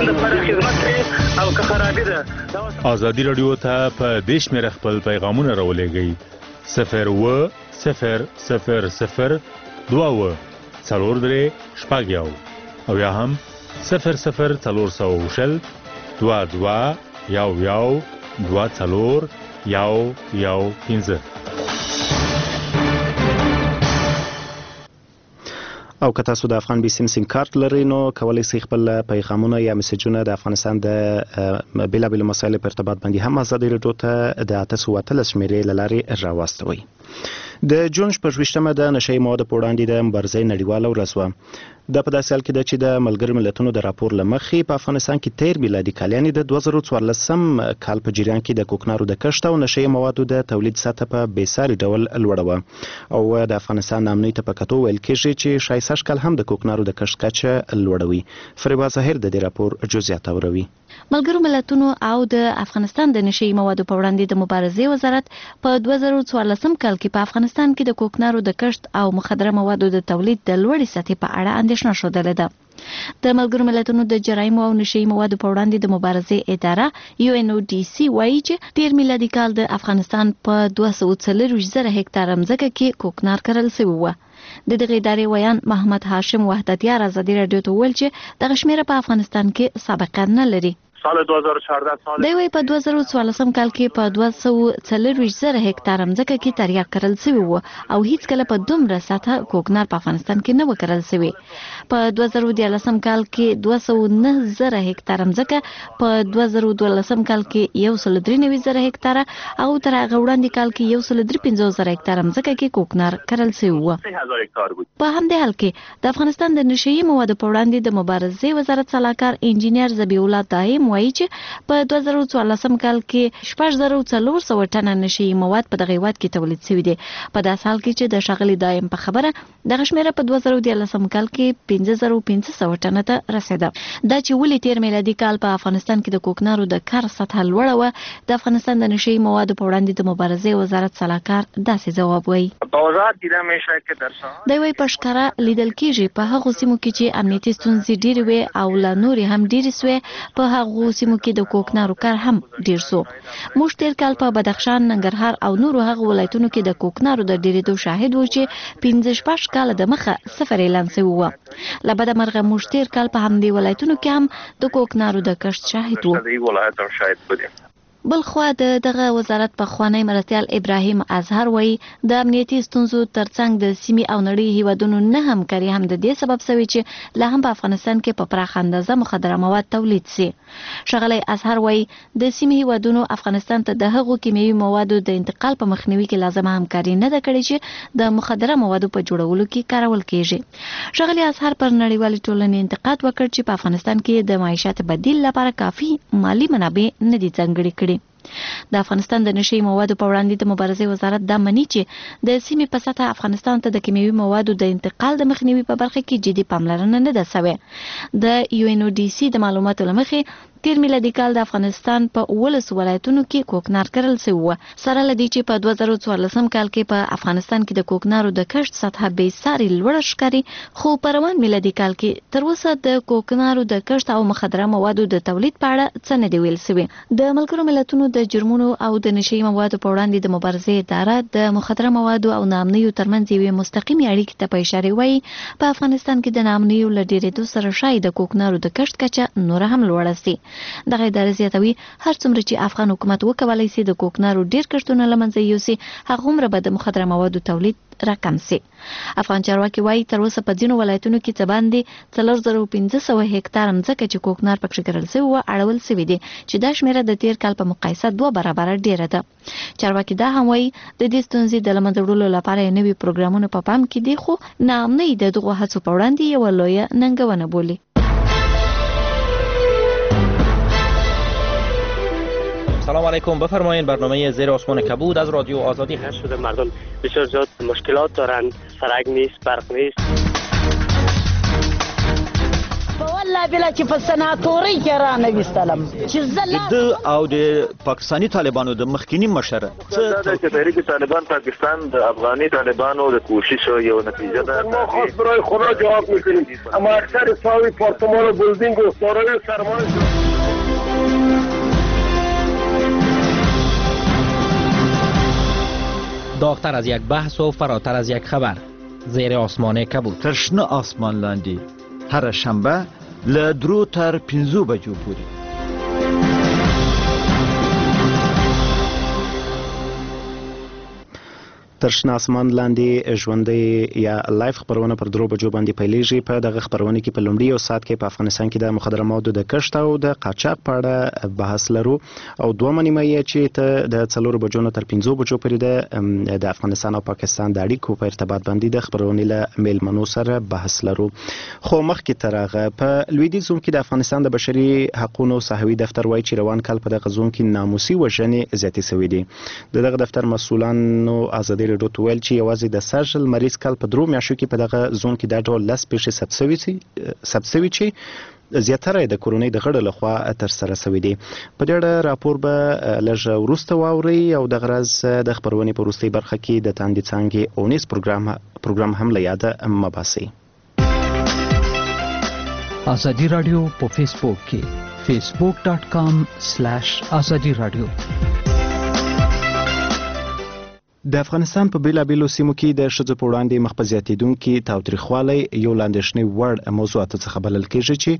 Speaker 26: او که خرابې ده.
Speaker 18: ازادي راډیو ته په دې شمېره خپل پیغامونه راولېږئ صفر اوه صفر صفر صفر دوه اوه څلور درې شپږ یو او یا هم صفر صفر څلور سوه شل دوه دوه یو یو دوه څلور یو یو پنځه.
Speaker 1: او که تاسو د افغان بي سیم سیم کارت لرئ نو کولی شئ خپل پیغامونه یا میسجونه د افغانستان د بیلابیلو مسایلو په ارتباط باندې هم ازادي راډیو ته د اته سوه اتلس شمېرې له لارې راواستوئ. د جون شپږویشتمه د نشه یي موادو په وړاندې د مبارزې نړیواله ورځ وه. دا په داسې حال کې ده چې د ملګرو ملتونو د راپور له مخې په افغانستان کې تیر میلادي کال یعنې د دوه زره څوارلسم کال په جریان کې د کوکنارو د کښت او نشه یي موادو د تولید سطحه په بېساري ډول لوړه وه او د افغانستان د امنیت ته په کتو ویل کېږي چې ښایسته ښکال هم د کوکنارو د کښت کچه لوړوي. فریبا ظاهر د دې راپور جزئیات اوروي.
Speaker 27: ملګرو ملتونو او د افغانستان د نشه یي موادو په وړاندې د مبارزې وزارت په دوه زره څوارلسم کال کې په افغانستان کې د کوکنارو د کښت او مخدره موادو د تولید د لوړې سطحې په اړه اندېښنه ښودلې ده. د ملګرو ملتونو د جرایم او نشه یي موادو په وړاندې د مبارزې اداره یو ان او ډي سي وایي چې تیر میلادي کال د افغانستان په دوه سوه څلوېښت زره هکتاره مځکه کې کوکنار کرل شوي وه. د دغې ادارې ویان محمد هاشم وحدتیار ازادي راډیو ته وویل چې دغه شمېره په افغانستان کې سابقه نه لري.
Speaker 26: سال دو هزار و چهارده سال
Speaker 27: دی وی په دوه زره څوارلسم کال کې په دوه سوه څلرویشت زره هکتار ځمکه کې تریاک کرل شوی و او هیڅ کله په دومره سطح کوکنار په افغانستان کې نه و کرل شوی. په دوه زره دیارلسم کال کې دوه سوه نه زره هکتار ځمکه، په دوه زره دولسم کال کې یو سل درې نوي زره هکتار او تر هغه وړاندې کال کې یو سل درې پنځوس زره هکتار ځمکه کې کوکنار کرل شوی و. په همدې حال کې د افغانستان د نشهیي موادو په وړاندې د مبارزې وزارت سلاکار انجینیر ذبیح الله دایم وایي چې په دوه زره څوارلسم کال کې شپږ زره څلور سوه ټنه نشهیي مواد په دغه هیواد کې تولید شوي دي. په داسې حال کې چې د ښاغلي دایم په خبره دغه شمېره په دوه زره دیارلسم کال کې پنځه زره پنځه سوه ټنه ته رسېده. دا چې ولې تیر میلادي کال په افغانستان کې د کوکنارو د کار سطحه لوړه وه، د افغانستان د نشهیي موادو په وړاندې د مبارزې وزارت سلاکار داسې ځواب وایي. دی وایي په ښکاره لیدل کېږي په هغو سیمو کې چې امنیتي ستونزې ډېرې وې او لا نورې هم ډېرې سوې، په هغو سیمو کې د کوکنارو کار هم ډیر سو. موږ تیر کال په بدخشان، ننګرهار او نورو هغو ولایتونو کې د کوکنارو د ډیرېدو شاهد وو چې پنځه شپږ کاله د مخه صفر اعلان شوی و. له بده مرغه موږ تیر کال په همدې ولایتونو کې هم د کوکنارو د کښت شاهد وو. بل خوا د دغه وزارت په خوانی مرستیال ابراهیم اظهر وایي د امنیتي ستونزو ترڅنګ د سیمې او نړۍ هیوادونو نه همکاري هم د دې سبب شوی چې لا هم په افغانستان کې په پراخه اندازه مخدره مواد تولید شي. ښاغلی اظهر وایي د سیمې هیوادونو افغانستان ته د هغو کیمیاوي موادو د انتقال په مخنیوي کې لازمه همکاري نه ده کړې چې د مخدره موادو په جوړولو کې کارول کیږي. ښاغلی اظهر پر نړیوالې ټولنې انتقاد وکړ چې په افغانستان کې د معیشت بدیل لپاره کافي مالی منابع نه دي ځانګړي کړي. د افغانستان د نشهیي موادو په وړاندې د مبارزې وزارت دا مني چې د سیمې په سطحه افغانستان ته د کیمیاوي موادو د انتقال د مخنیوي په برخه کې جدي پاملرنه نه ده شوې. د یو ان او ډي سي د معلوماتو له مخې تیر میلادي کال د افغانستان په اوولسو ولایتونو کې کوکنار کرل شوی و، سره له دې چې په دوه زره څوارلسم کال کې په افغانستان کې د کوکنارو د کښت سطحه بې ساري لوړه ښکاري، خو په روان میلادي کال کې تر اوسه د کوکنارو د کښت او مخدره موادو د تولید په اړه څه نه دي ویل شوي. د ملګرو ملتونو د جرمونو او د نشهیي موادو په وړاندې د مبارزې اداره د مخدره موادو او ناامنیو ترمنځ یوې مستقیمې اړیکې ته په اشاره وایي په افغانستان کې د ناامنیو له ډېرېدو سره ښایي د کوکنارو د کښت کچه نوره هم لوړه شي. دغه اداره زیاتوي هر څومره چې افغان حکومت وکولای شي د کوکنارو ډېر کښتونه له منځه یوسي، هغومره به د مخدره موادو تولید راکم شي. افغان چارواکي وایي تر اوسه په ځینو ولایتونو کې څه باندې څلور زره پنځه سوه هکتار ځمکه چې کوکنار پکې کرل شوی وه اړول شوي دي، چې دا شمېره د تیر کال په مقایسه دوه برابره ډېره ده. چارواکي دا هم وایي د دې ستونزې د له منځه وړلو لپاره یې نوي پروګرامونه په پام کې دي، خو ناامنۍ د دغو هڅو په وړاندې یوه لویه ننګونه بولي.
Speaker 3: سلام علیکم، بفرمایید برنامه زیر آسمان کبود از رادیو آزادی
Speaker 4: هست. شده مردم بسیار زیاد مشکلات دارند، سرک نیست، برق نیست.
Speaker 8: والله بلا چې په سناتوري کې را نویستلم چې زه
Speaker 10: د او د پاکستاني طالبانو د مخکینی مشره
Speaker 26: څه د تحریک طالبان پاکستان د افغاني طالبانو د کوشش یو نتیجه ده.
Speaker 13: ما خاص برای خدا جواب میکنیم، اما اکثر ساوی پارتمان و بلدینگ و دارای سرمایه
Speaker 3: داغتر از یک بحث و فراتر از یک خبر، زیر آسمان کبود.
Speaker 10: ترشنه آسمان لاندی هر شنبه له درو تر پنځو بجو پورې.
Speaker 1: تر شنه اسمان لاندې ژوندۍ یا لایف خبرونه پر درو بجو باندې پیلېږي. په دغه خبرونه کې په لومړي یو ساعت کې په افغانستان کې د مخدره موادو د کښت او د قاچاق په اړه بحث لرو، او دوه نیمه یې چې ته د څلورو بجو نه تر پنځو بجو پورې د افغانستان او پاکستان د اړیکو په ارتباط باندې د خبرونې له میلمنو سره بحث لرو. خو مخکې تر هغه په لویدیځ زون کې د افغانستان د بشري حقوقو ساحوي دفتر وایي چې روان کال په دغه زون کې ناموسي وژنې زیاتې شوې دي. د دغه دفتر مسؤلانو ازادي رادیو ته ویل چې یوازې د سږ لمریز کال په درو میاشتو کې په دغه زون کې دا ډول لس پیښې ثبت شوي چې زیاتره د کورونۍ د غړو لخوا ترسره شوي دي. په دې اړه راپور به لږ وروسته واورئ او دغه راز د خبرونې په وروستۍ برخه کې د تاندې څانګې اونیز پروګرام هم له یاده مه باسئ.
Speaker 14: ازادي رادیو په فیسبوک کې فیسبوک ډاټ کام سلیش ازادي رادیو.
Speaker 1: د افغانستان په بیلابیلو سیمو کې د ښځو په وړاندې مخ په زیاتېدونکي تاوتریخوالی یو له اندېښنې وړ موضوعاتو څخه بلل کېږي چې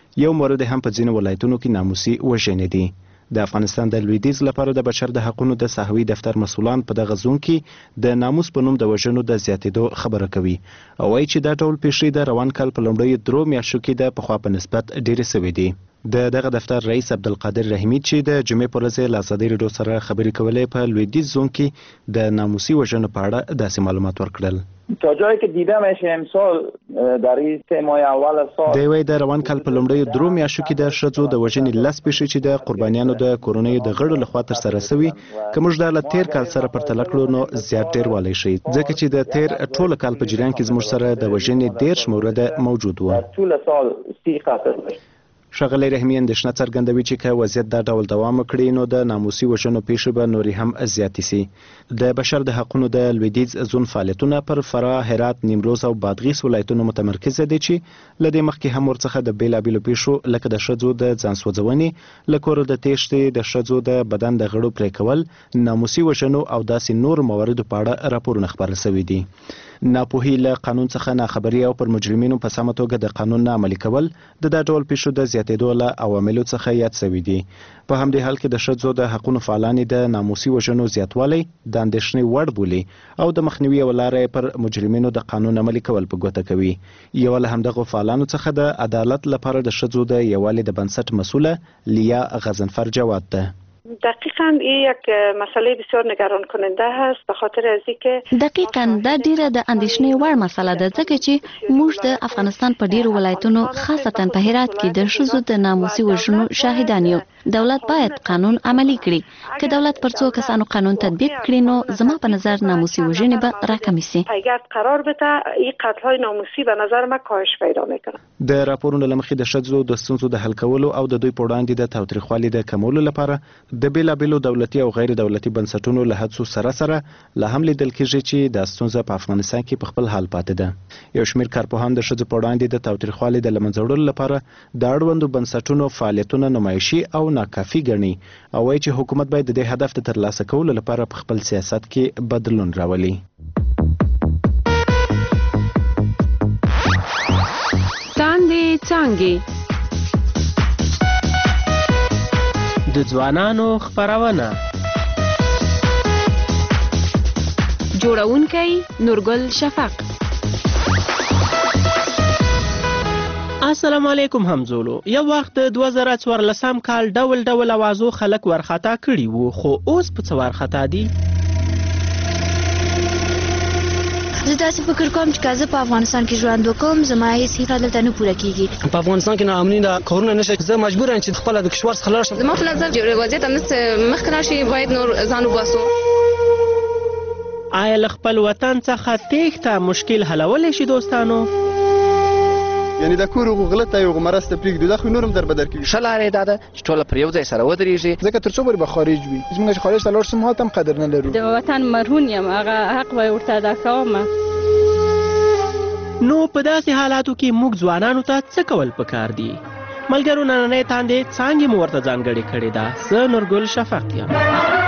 Speaker 1: یو مورد هم په ځینو ولایتونو کې ناموسي وژنې دي. د افغانستان د لویدیځ لپاره د بشر د حقوقو د ساحوي دفتر مسؤلان په دغه زون کې د ناموس په نوم د وژنو د زیاتېدو خبره کوي او وايي چې دا ډول پیښې د روان کال په لومړیو درو میاشتو کې د پخوا په نسبت ډېرې سوي دي. د دغه دفتر رئیس عبدالقادر رحیمي چې د جمعې پر ورځ له ازادۍ راډیو سره خبرې کولې په لویدیځ زون کې د ناموسي وژنو په اړه داسې معلومات ورکړل.
Speaker 9: تا جایی که دیدمش امسال در این سه ماه اول سال
Speaker 1: دی وی د روان کال په لومړیو درو میاشتو کې د ښځو د وژنې لس پیښې چې د قربانیانو د کورنیو د غړو لخوا ترسره سوي که موږ دا له تیر کال سره پرتله کړو نو زیات ډېروالی ښیي ځکه چې د تیر ټوله کال په جریان کې زموږ سره د وژنې دېرش مورده موجود و.
Speaker 9: ټول سال سی قتل
Speaker 1: ښاغلی رحیمي اندېښنه څرګندوي چې که وضعیت دا ډول دوام وکړي نو د ناموسي وژنو پیښې به نورې هم زیاتې سي. د بشر د حقونو د لویدیځ زون فعالیتونه پر فراه، هرات، نیمروز او بادغیس ولایتونو متمرکزه دي چې له دې مخکې هم ورڅخه د بېلابېلو پیښو لکه د ښځو د ځان سوځونې، له کوره د تېښتې، د ښځو د بدن د غړو پرې کول، ناموسي وژنو او داسې نور مواردو په اړه راپورونه خپاره سوي دي. ناپوهي له قانون څخه ناخبري او پر مجرمینو په سمه توګه د قانون نه عملي کول د دا ډول پیښو د زیاتېدو له عواملو څخه یاد سوي دي. په همدې حال کې د ښځو د حقونو فعالان د ناموسي وژنو زیاتوالی د اندېښنې وړ بولي او د مخنیوي یوه لاره پر مجرمینو د قانون عملي کول په ګوته کوي. یوه له همدغو فعالانو څخه د عدالت لپاره د ښځو د یووالي د بنسټ مسئوله لیا غضنفر جواد ده.
Speaker 11: دقیقاً این یک مسئله بسیار نگران کننده هست به خاطر از اینکه
Speaker 27: دقیقاً دا ډیره د اندېښنې وړ مسله ده ځکه چې موږ د افغانستان په ډیرو ولایتونو خاصتا په هرات کې د ښځو د ناموسي وژنو شاهدان یو. دولت باید قانون عملی کړي. که دولت پر څو کسانو قانون تطبیق کړي نو زما په نظر ناموسي وژنې به راکمې سي.
Speaker 11: اگر قرار بده این قتل های ناموسی به نظر من کاهش پیدا میکنه.
Speaker 1: د راپورونو له مخې د ښځو د ستونزو د حل کولو او د دوی په وړاندې د تاوتریخوالي د کمولو لپاره د بیلابیلو دولتي او غیر دولتي بنسټونو له هڅو سره سره لا هم لیدل کېږي چې د ستونزه په افغانستان کې په خپل حال پاتې ده. یو شمېر کارپوهان د ښځو په وړاندې د تاوتریخوالي د له منځه وړلو لپاره د اړوندو بنسټونو فعالیتونه نمایشي او ناکافي ګڼي او وایي چې حکومت باید د دې هدف د ترلاسه کولو لپاره په خپل سیاست کې بدلون راولي.
Speaker 12: تاندې څانګې د ځوانانو خپرونه جوړونکی نورګل شفق.
Speaker 3: السلام علیکم همزولو. یو وخت د دوه زره څوارلسم کال ډول ډول اوازو خلک ورخطا کړي وو خو اوس په څه ورخطا دي؟
Speaker 15: زه داسې فکر کوم چې که زه په افغانستان کې ژوند وکړم زما هېڅ هیله دلته نه پوره کېږي.
Speaker 16: په افغانستان کې ناامني ده، کارونه نشته، زه مجبور یم چې خپله د کشور څخه لاړ شم.
Speaker 17: زما په نظر چې وضعیت همداسې مخکې لاړ شي باید نور ځان وباسو.
Speaker 3: آیا له خپل وطن څخه تېښته مشکل حلولی شي دوستانو؟
Speaker 19: یعنی د کور غلطه یو مرسته پرېږدو دا خو نورم در بدر کېږي.
Speaker 28: ښه لاره دا ده چې ټوله پر یو ځای سره ودرېږي
Speaker 19: ځکه تر څو پورې به خارج وي زموږ چې خارج ته لاړ شو هلته هم قدر نه لرو.
Speaker 29: د وطن مرهون یم هغه حق به ورته ادا کوم.
Speaker 3: نو په داسې حالاتو کې موږ ځوانانو ته څه کول پکار دي؟ ملګرو نننۍ تاندې څانګې مو ورته ځانګړې کړې ده. زه نورګل شفق یم.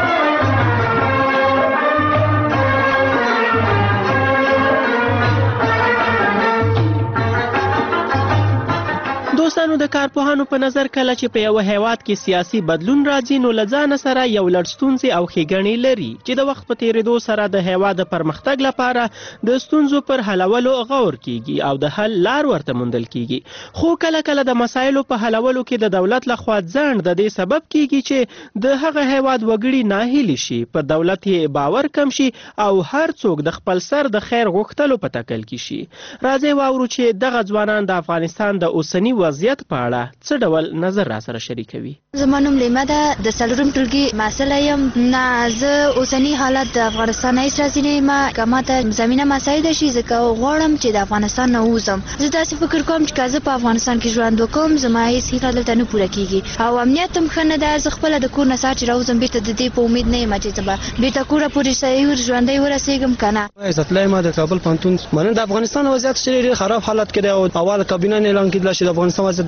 Speaker 3: دوستانو د کارپوهانو په نظر کله چې په یو هیواد کې سیاسي بدلون راځي نو له ځانه سره یو لړ ستونزې او ښېګڼې لري چې د وخت په تېرېدو سره د هیواد د پرمختګ لپاره د ستونزو پر حلولو غور کیږي او د حل لار ورته موندل کیږي. خو کله کله د مسایلو په حلولو کې د دولت لخوا ځنډ د دې سبب کیږي چې د هغه هیواد وګړي ناهیلي شي، پر دولت یې باور کم شي او هر څوک د خپل سر د خیر غوښتلو په تکل کې شي. راځئ واورو چې دغه ځوانان د افغانستان د اوسني وضعیت په اړه څه ډول نظر را سره شریکوي.
Speaker 15: زما نوم لیما ده، د څلورم ټولګي محصله یم. نه زه اوسني حالت د افغانستان نه هېڅ راضي نه یم. که ماته زمینه مساعده شي زه غواړم چې د افغانستان نه ووځم. زه داسې فکر کوم چې که زه په افغانستان کې ژوند وکړم زما هېڅ هیله دلته نه پوره کېږي او امنیت هم ښه نه ده. زه خپله د کور نه سهار چې راوځم بېرته د دې په امید نه یم چې زه به بېرته کوره پورې صحیح ژوندی ورسېږم که نه.
Speaker 16: عزت الله یم د کابل پوهنتون. مننه. د افغانستان وضعیت چې ډېر خراب حالت کې دی او اول کابینه نه اعلان کېدله چې د افغانستان وضعیت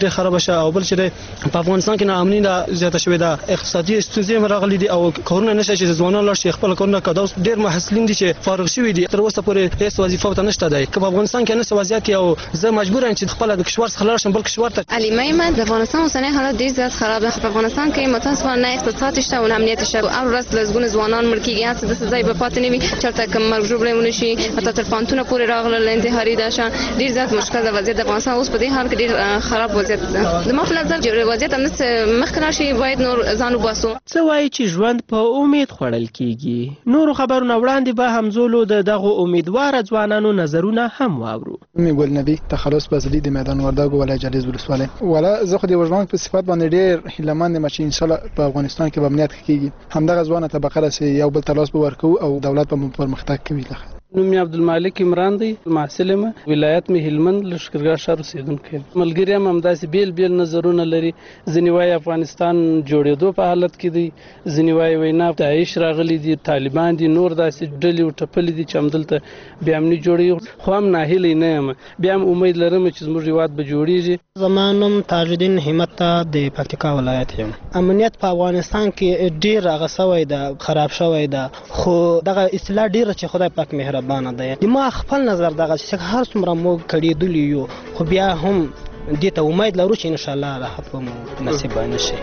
Speaker 16: ډېر خراب شو او بل چې په افغانستان کې ناامني دا زیاته شوې ده اقتصادي ستونزې هم راغلي دي او کارونه نشته چې ځوانان لاړ شي خپل کارونه کوي دا ډېر محصلین دي چې فارغ شوي دي تر اوسه پورې هیڅ وظیفه ورته نشته دی که په افغانستان کې نشته وضعیت او زه مجبور یم چې خپل د کشور څخه لاړ شم بل کشور ته.
Speaker 17: علیمه من د افغانستان اوسنی حالت ډېر زیات خراب ده په افغانستان کې متاسفانه نه اقتصاد شته او نه امنیت شته او ورځ لږونه ځوانان مړ کېږي هڅه د ځای په پاتې نه وي چېرته کوم مرګ ژوبله ونه شي حتی تر پانتونه پورې راغلل انتحاري ده شان ډېر زیات مشکل ده وضعیت د افغانستان اوس په دې حال کې ډېر خراب وضعیت ده. زما په نظر وضعیت هم مخکې راشي باید نور ځان وباسو.
Speaker 3: څه وایي چې ژوند په امید خوړل کېږي. نورو خبرونه وړاندې به همزولو د دغو امیدواره ځوانانو نظرونه هم واورو.
Speaker 2: مې ګل نبی تخلص بازلی د میدان وردګو ولایت جلیز ولسوالۍ ولا زه خو د وژنان په صفات باندې ډېر هیلهمند یم چې ان شاء الله په افغانستان کې به امنیت کېږي همدغه ځوانه طبقه راسي یو بل تلاش به ورکو او دولت به پرمختګ کوي.
Speaker 5: نوم مې عبدالمالک عمران دی محصل یم ولایت مې هلمند لښکرګاه ښار اوسېدونکی یم ملګري هم همداسې بیل بیل نظرونه لري ځینې وایي افغانستان جوړېدو په حالت کې دی ځینې وایي وینا داعش راغلي دي طالبان دي نور داسې ډلې وټپلې دي چې همدلته بیا امني جوړوي خو هم ناهیلی نه یم بیا هم امید لرم چې زموږ هېواد به جوړېږي.
Speaker 6: زما نوم تاجالدین همت د پکتیکا ولایت یم. امنیت په افغانستان کې ډېر هغه سوی ده خراب شوی ده خو دغه اصلاح ډېره چې خدای پاک مهربان د ما خپل نظر دغه چې هر څومره موږ کړېدلي یو خو بیا هم دې ته امید لرو چې انشاءالله راحت به مو نصیب نشي.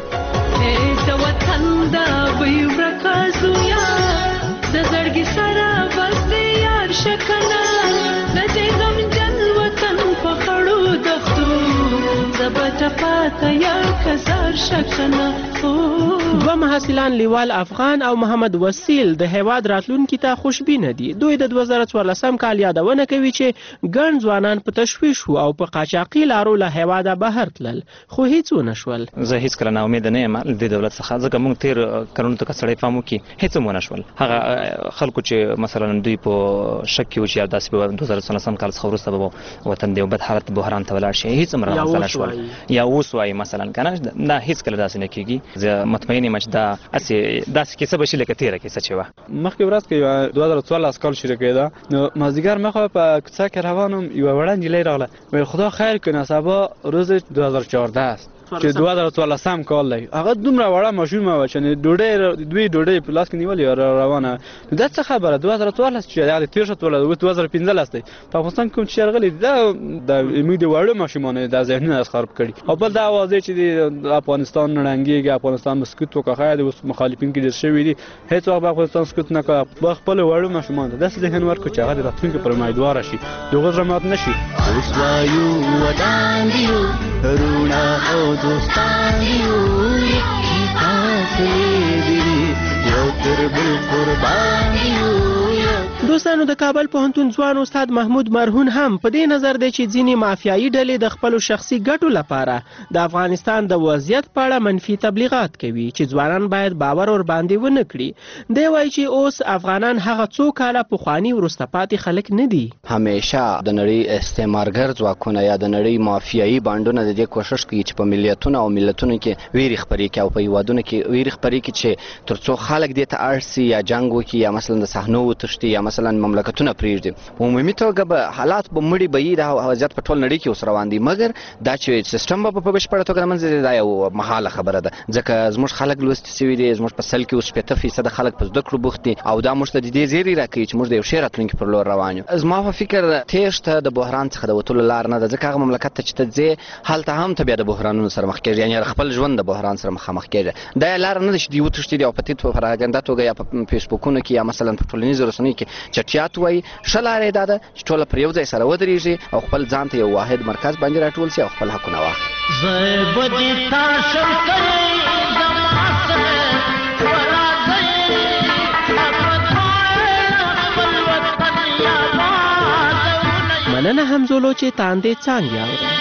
Speaker 7: د وطن د وی ورکازو یا د زړګي سره بس دې یار شکنه د دې غمجن وطن په خړو دښتو زبته پاته یا کزار شکنه.
Speaker 3: دوه محصلان لیوال افغان او محمد وسیل د هیواد راتلونکي ته خوشبینه دي. دوی د دوه زره څوارلسم کال یادونه کوي چې ګڼ ځوانان په تشویش وو او په قاچاقي لارو له هیواده بهر تلل خو هیڅ ونه شول.
Speaker 20: زه هیڅ کله ناامید نه یم د دولت څخه ځکه موږ تیر کلونو ته سړی پام وکړي هیڅ هم ونه شول. هغه خلکو چې مثلا دوی په شک کې و چې داسې به دوه زره څوارلسم کال څخه وروسته به وطن دی بد حالت بحران ته ولاړ شي هیڅ هم رامنځته نه شول یا اوس وایي مثلا که نه نه هیڅ کله داسې نه کېږي. زه مطمئن یم چې دا اسې داسې کیسه به شي لکه تېره کیسه چې وه.
Speaker 5: مخکې ورځ کې دوه زره څوارلس کال شروع کېده نو مازدیګر مخه په کوڅه کې روان وم یوه وړه نجلۍ راغله ویل خدا خیر کنه سبا روز دوه زره چهارده است چې دوه زره څوارلسم کال دی هغه دومره وړه ماشومه وه چې ډوډۍ دوی ډوډۍ په لاس کې نیولې روانه نو دا څه خبره دوه زره څوارلس چې هغه تېر شو اوس دوه زره پنځلس دی په افغانستان کوم چې راغلي دا موږ د وړو ماشومانو دا ذهنونه خراب کړي او بل دا واضح چې د افغانستان نړنګېږي افغانستان مسکوت وکړه خیر د اوس مخالفین کې ډېر شوي دي هېڅ وخت به افغانستان سکوت نه کوي به خپلو وړو ماشومانو ته داسې ذهن ورکړو چې هغه د راتلونکي پر امیدواره شي د هغوی زړه مات نه شي.
Speaker 7: اوس وایو ودان دي وروڼه او دوستان
Speaker 3: دوستانو د کابل پوهنتون ځوان استاد محمود مرهون هم په دې نظر دی چې ځینې مافیایي ډلې د خپلو شخصي ګټو لپاره د افغانستان د وضعیت په اړه منفي تبلیغات کوي چې ځوانان باید باور ور باندې ونه کړي. دی وایي چې اوس افغانان هغه څو کاله پخواني وروسته پاتې خلک نه دي.
Speaker 21: همیشه د نړۍ استعمارګر ځواکونه یا د نړۍ مافیایي بانډونه د دې کوشش کوي چې په ملیتونو او ملتونو کې ویرې خپرې کړي او په هیوادونو کې ویرې خپرې کړي چې تر څو خلک دې ته اړ سي یا جنګ وکړي یا مثلا د صحنو وتښتي یا مثلا مملکتونه پرېږدي. په عمومي توګه به حالات به مړي به وي دا وضعیت په ټول نړۍ کې اوس روان دي مګر دا چې سیسټم به په بشپړه توګه له منځه ځي دا یو محاله خبره ده ځکه زموږ خلک لوستي سوي دي زموږ په سل کې اوس شپېته فیصده خلک په زده کړو بوخت دي او دا موږ ته د دې زیری راکوي چې موږ د یو ښې راتلونکي پر لور روان یو. زما په فکر تېښته د بحران څخه د وتلو لار نه ده ځکه هغه مملکت ته چې ته ځې هلته هم ته بیا د بحرانونو سره مخ کېږي یعنې خپل ژوند د بحران سره مخامخ کېږي. دا لار نه ده چې دوی وتښتي دي او په تیت پراګنده توګه یا په فیسبوکونو کې یا مثلا په ټولنیزو رسنیو کې چټیات وایي. ښه لاره یې دا ده چې ټوله پر یو ځای سره ودرېږي او خپل ځان ته یو واحد مرکز باندې راټول سي او خپل حقونه واخلي.
Speaker 3: مننه همزولو چې تاندې څانګې اورئ.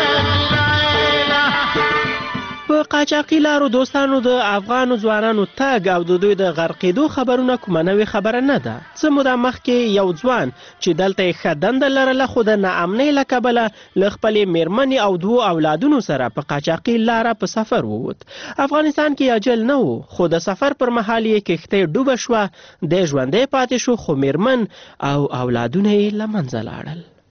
Speaker 3: په قاچاقي لارو دوستانو د افغانو ځوانانو تګ او د دوی د غرقېدو خبرونه کومه نوې خبره نه ده. څه موده مخکې یو ځوان چې دلته یې ښه دنده لرله خو د ناامنۍ له کبله له خپلې مېرمنې او دوو اولادونو سره په قاچاقي لاره په سفر ووت. افغانستان کې اجل نه و خو د سفر پر مهال یې کښتۍ ډوبه شوه دی ژوندی پاتې شو خو مېرمن او اولادونه یې له منځه لاړل.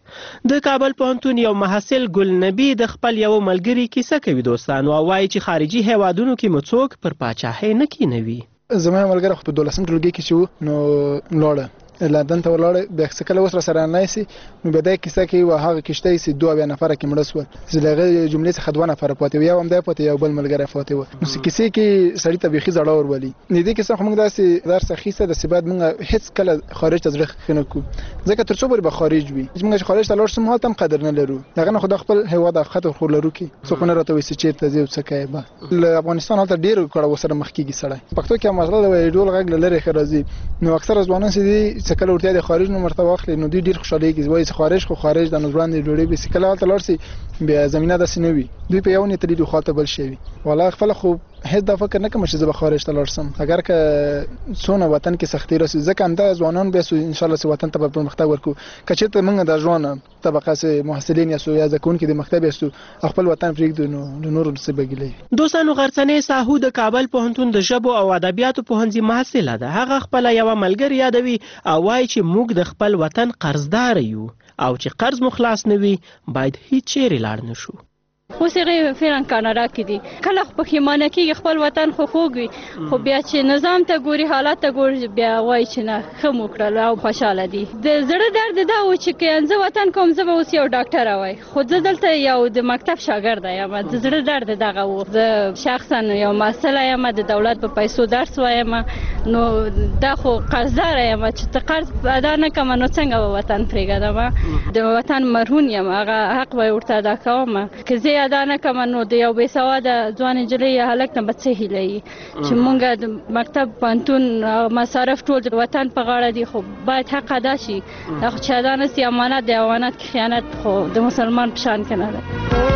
Speaker 3: د کابل پوهنتون یو محصل ګل نبی د خپل یو ملګري کیسه کوي دوستانو او وایي چې خارجي هیوادونو کې مو څوک پر پاچاهۍ نه کینوي.
Speaker 2: زما ملګری خو په دولسم ټولګي کې چې نو لاړه لندن ته ولاړ بیا څه کله وسره سره نه سي نو به دا کیسه کوي او هغه کشته سي دوه بیا نفر کې مړ سول چې دغه جملې څخه دوه نفر پاتې یو هم دا پاتې یو بل ملګری پاتې و نو کیسه کې سړی ته بيخي زړه ور ولي نه دي کیسه موږ داسې درس اخیسته د سباد موږ هیڅ کله خارج ته ځخ خنه کو ځکه تر څو به خارج وي موږ خارج ته لاړ سم حالت هم قدر نه لرو دغه نه خو خپل هوا د خطر خو لرو کې څو نه راته وي چې چیرته ځي څه کوي به افغانستان حالت ډیر کړه وسره مخ کېږي سړی پښتو کې مسله د ډول غږ لري خرازي نو اکثر ځوانان سي دي چې کله ورته د خارج نو مرتبه اخلي نو دوی ډیر خوشاله کیږي وایي خارج خو خارج د نوځوان دی ډوړي به سکله حالت لار سي بیا زمينه د سينوي دوی په یو نه تللی خاطر بل شي والله خپل خو هیڅ د فکر نه کوم چې زه به خارج ته لاړ سم اگر که څونه وطن کې سختي راسي ځکه هم د ځوانان به ان شاء الله سي وطن ته په مختګ ورکو کچې ته موږ د ځوان طبقه سي محصلین یا سو یا ځکون کې د مکتب یستو خپل وطن پرېږدو نو نور څه بګلې
Speaker 3: دوستانو غرڅنې ساحو د کابل پوهنتون د ژبو او ادبیاتو پوهنځي محصله ده هغه خپل یو ملګری یادوي او وایي چې موږ د خپل وطن قرضدار یو او چې قرض مو خلاص نه وي باید هیڅ چیرې لاړ نشو.
Speaker 29: اوس هغه فعلا کاناډا کې دي کله خو پښیمانه کېږي خپل وطن خو خوږ وي خو بیا چې نظام ته ګوري حالات ته ګوري بیا وایي چې نه ښه مو کړل او خوشحاله دي. د زړه درد دا و چې که زه وطن کوم زه به اوس یو ډاکټره وای خو زه دلته یو د مکتب شاګرده یم د زړه درد دغه و زه شخصا یو محصله یم د دولت په پیسو درس وایم نو دا خو قرضدار یم چې ته قرض ادا نه کوم نو څنګه به وطن پرېږدم د وطن مرهون یم هغه حق به ورته ادا کوم که زه ادا نه کوم نو د یو بې سواده ځوان نجلۍ یا هلک نه به څه هیله وي چې مونږ د مکتب پوهنتون مصارف ټول د وطن په غاړه دي خو باید حق ادا شي دا خو چې ادا نه سي امانت دی امانت کې خیانت خو د مسلمان په شان کې نه ده.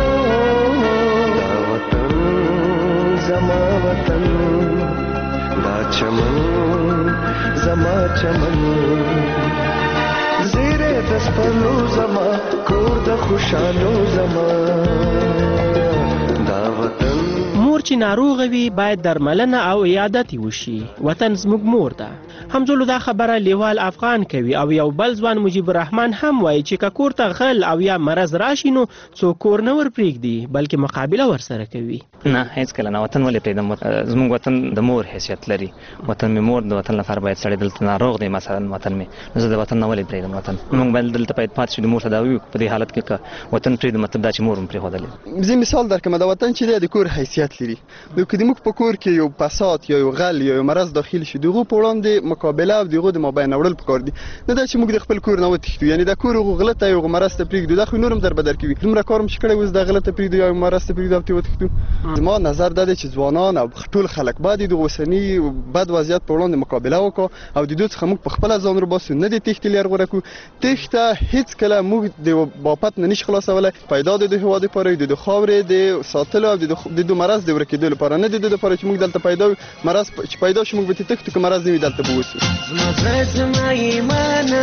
Speaker 4: زما وطن دا چمن زما چمن زیره د سپلو زما کور د خوشالو زما دا وطن.
Speaker 3: مور چې ناروغه وي باید درملنه او عیادت وشي وطن زموږ مور ده. همزولو دا خبره لیوال افغان کوي او یو بل ځوان مجیب الرحمن هم وایي چې که کور ته غل او یا مرض راشي نو څوک کور نه ور پرېږدي بلکې مقابله ورسره کوي.
Speaker 20: نه هیڅ کله نه وطن ولې پرېږدم زموږ وطن د مور حیثیت لري وطن مې مور د وطن لپاره باید سړی دلته ناروغ دی مثلا وطن مې زه د وطن نه ولې پرېږدم وطن موږ باید دلته باید پاتې شو د مور تداوي په دې حالت کې که وطن پرېږدم مطلب دا چې مور هم پرېښودلی.
Speaker 19: زه مثال درکړم د وطن چې دی د کور حیثیت لري نو که موږ په کور کې یو فساد یا یو غل یا یو مرض داخل شي دغه په وړاندې مقابله او دغه د مابین وړل پکار دي نه دا چې موږ د خپل کور نه وتښتو یعنی د کور غلطه یو مرض ته پرېږدو دا خو نورم در بدر کوي دومره کارم چې کړی اوس د غلطه پرېږدو یا مرض ته پرېږدو او ته وتښتو. زما نظر دا دی چې ځوانان او ټول خلک باید د اوسني بد وضعیت په وړاندې مقابله وکړو او د دوی څخه موږ په خپل ځان وباسو نه د تښتې لار غوره کړو. تښته هیڅ کله موږ د بابت نه نشي خلاصولی پیدا د هېواد لپاره د خاورې د ساتلو او د دو مرض د ورکېدو لپاره نه د دې لپاره چې موږ دلته پیدا مرض چې پیدا شي موږ به تښتو که مرض نه وي دلته به اوسو.
Speaker 4: زما زړه زما ایمانه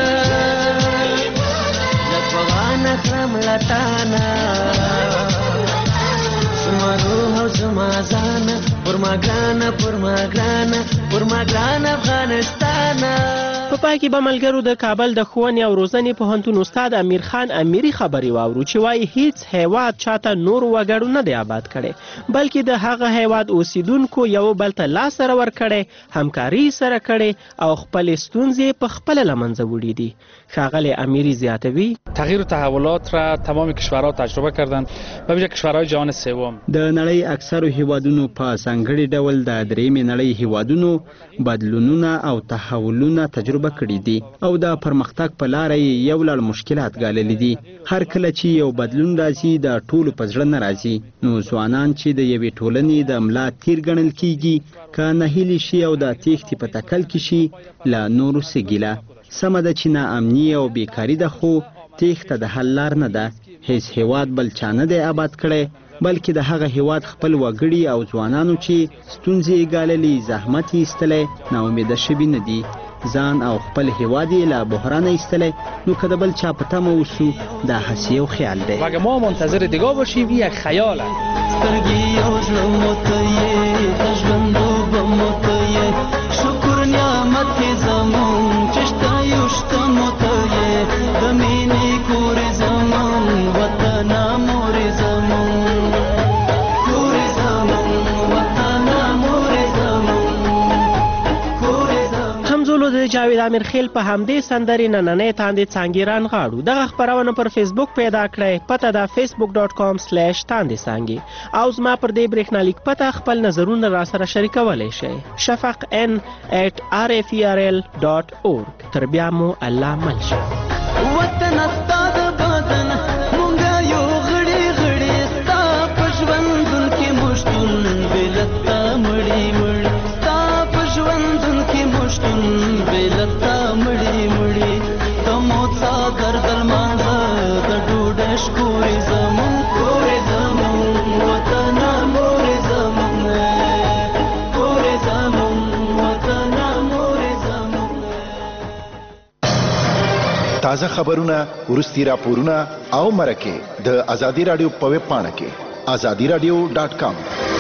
Speaker 4: لکوان اخرم لتانا زما روح او زما ځانه پر ما ګرانه پر ما ګرانه پر ما ګرانه افغانستانه.
Speaker 3: په پای کې به ملګرو د کابل د ښوونې او روزنې پوهنتون استاد امیر خان امیري خبرې واورو چې وایي هیڅ هیواد چاته نورو وګړو نه دی آباد کړی بلکې د هغه هیواد اوسیدونکو یو بل ته لاس سره ورکړی همکاري سره کړې او خپلې ستونزې په خپله له منځه وړي دي. ښاغلی امیري زیاتوي
Speaker 8: تغییر و تحولات را تمام کشورها تجربه کردند و ویژه کشورهای جهان سوم
Speaker 13: د نړۍ اکثرو هیوادونو په ځانګړي ډول د درېیمې نړۍ هیوادونو بدلونونه او تحولونه تجربه کړي دي او د پرمختګ په لاره یې یو لړ مشکلات ګاللي دي. هر کله چې یو بدلون راځي د ټولو په زړه نه راځي نو ځوانان چې د یوې ټولنې د ملا تیر ګڼل کیږي که ناهیلي شي او د تېښتې په تکل کې شي له نورو څه ګیله. سمه ده چې ناامني او بیکاري ده خو تېښته د حل لار نه ده. هیڅ هیواد بل چا نه دی آباد کړی بلکې د هغه هیواد خپل وګړي او ځوانانو چې ستونزې یې ګاللي زحمت یې ایستلی ناامیده شوي نه دي ځان او خپل هیواد یې له بحرانه ایستلی نو که د بل چا په تمه اوسو دا هسې یو خیال دی.
Speaker 8: و اگه ما منتظر دیگاه باشیم این یک خیال است.
Speaker 4: سترګې او زړه مو ته یې د ژوندو به مو ته یې شکر نعمت یې زمونږ چې شته یو شته مو ته یې د مینې کور
Speaker 3: د جاوید امیر خیل په همدې سندرې نننۍ تاندې څانګې رانغاړو. دغه خپرونه پر فیسبوک پیدا کړئ. پته ده فیسبوک ډاټ کام سلیش تاندې څانګې او زما پر دې برېښنالیک پته خپل نظرونه راسره شریکولی شئ. شفق ان ایټ آر اف ای آر ال ډاټ اورګ. تر بیا مو الله مل شه.
Speaker 4: وطن ستا د بدن مونږه یو غړي غړي ستا په ژوندون کې مشتون بېلتا مړي مړي ستا په ژوندون کې مشتون بېلتا مړي مړي د موت څادر د لمانځه د ډوډۍ شکورې زمون کورې زمون وطن مورې زمون کورې زمون وطن مورې زمون.
Speaker 9: تازه خبرونه، وروستي راپورونه او مرکې د ازادي راډیو په ویب پاڼه کې ازادي راډیو ډاټ کام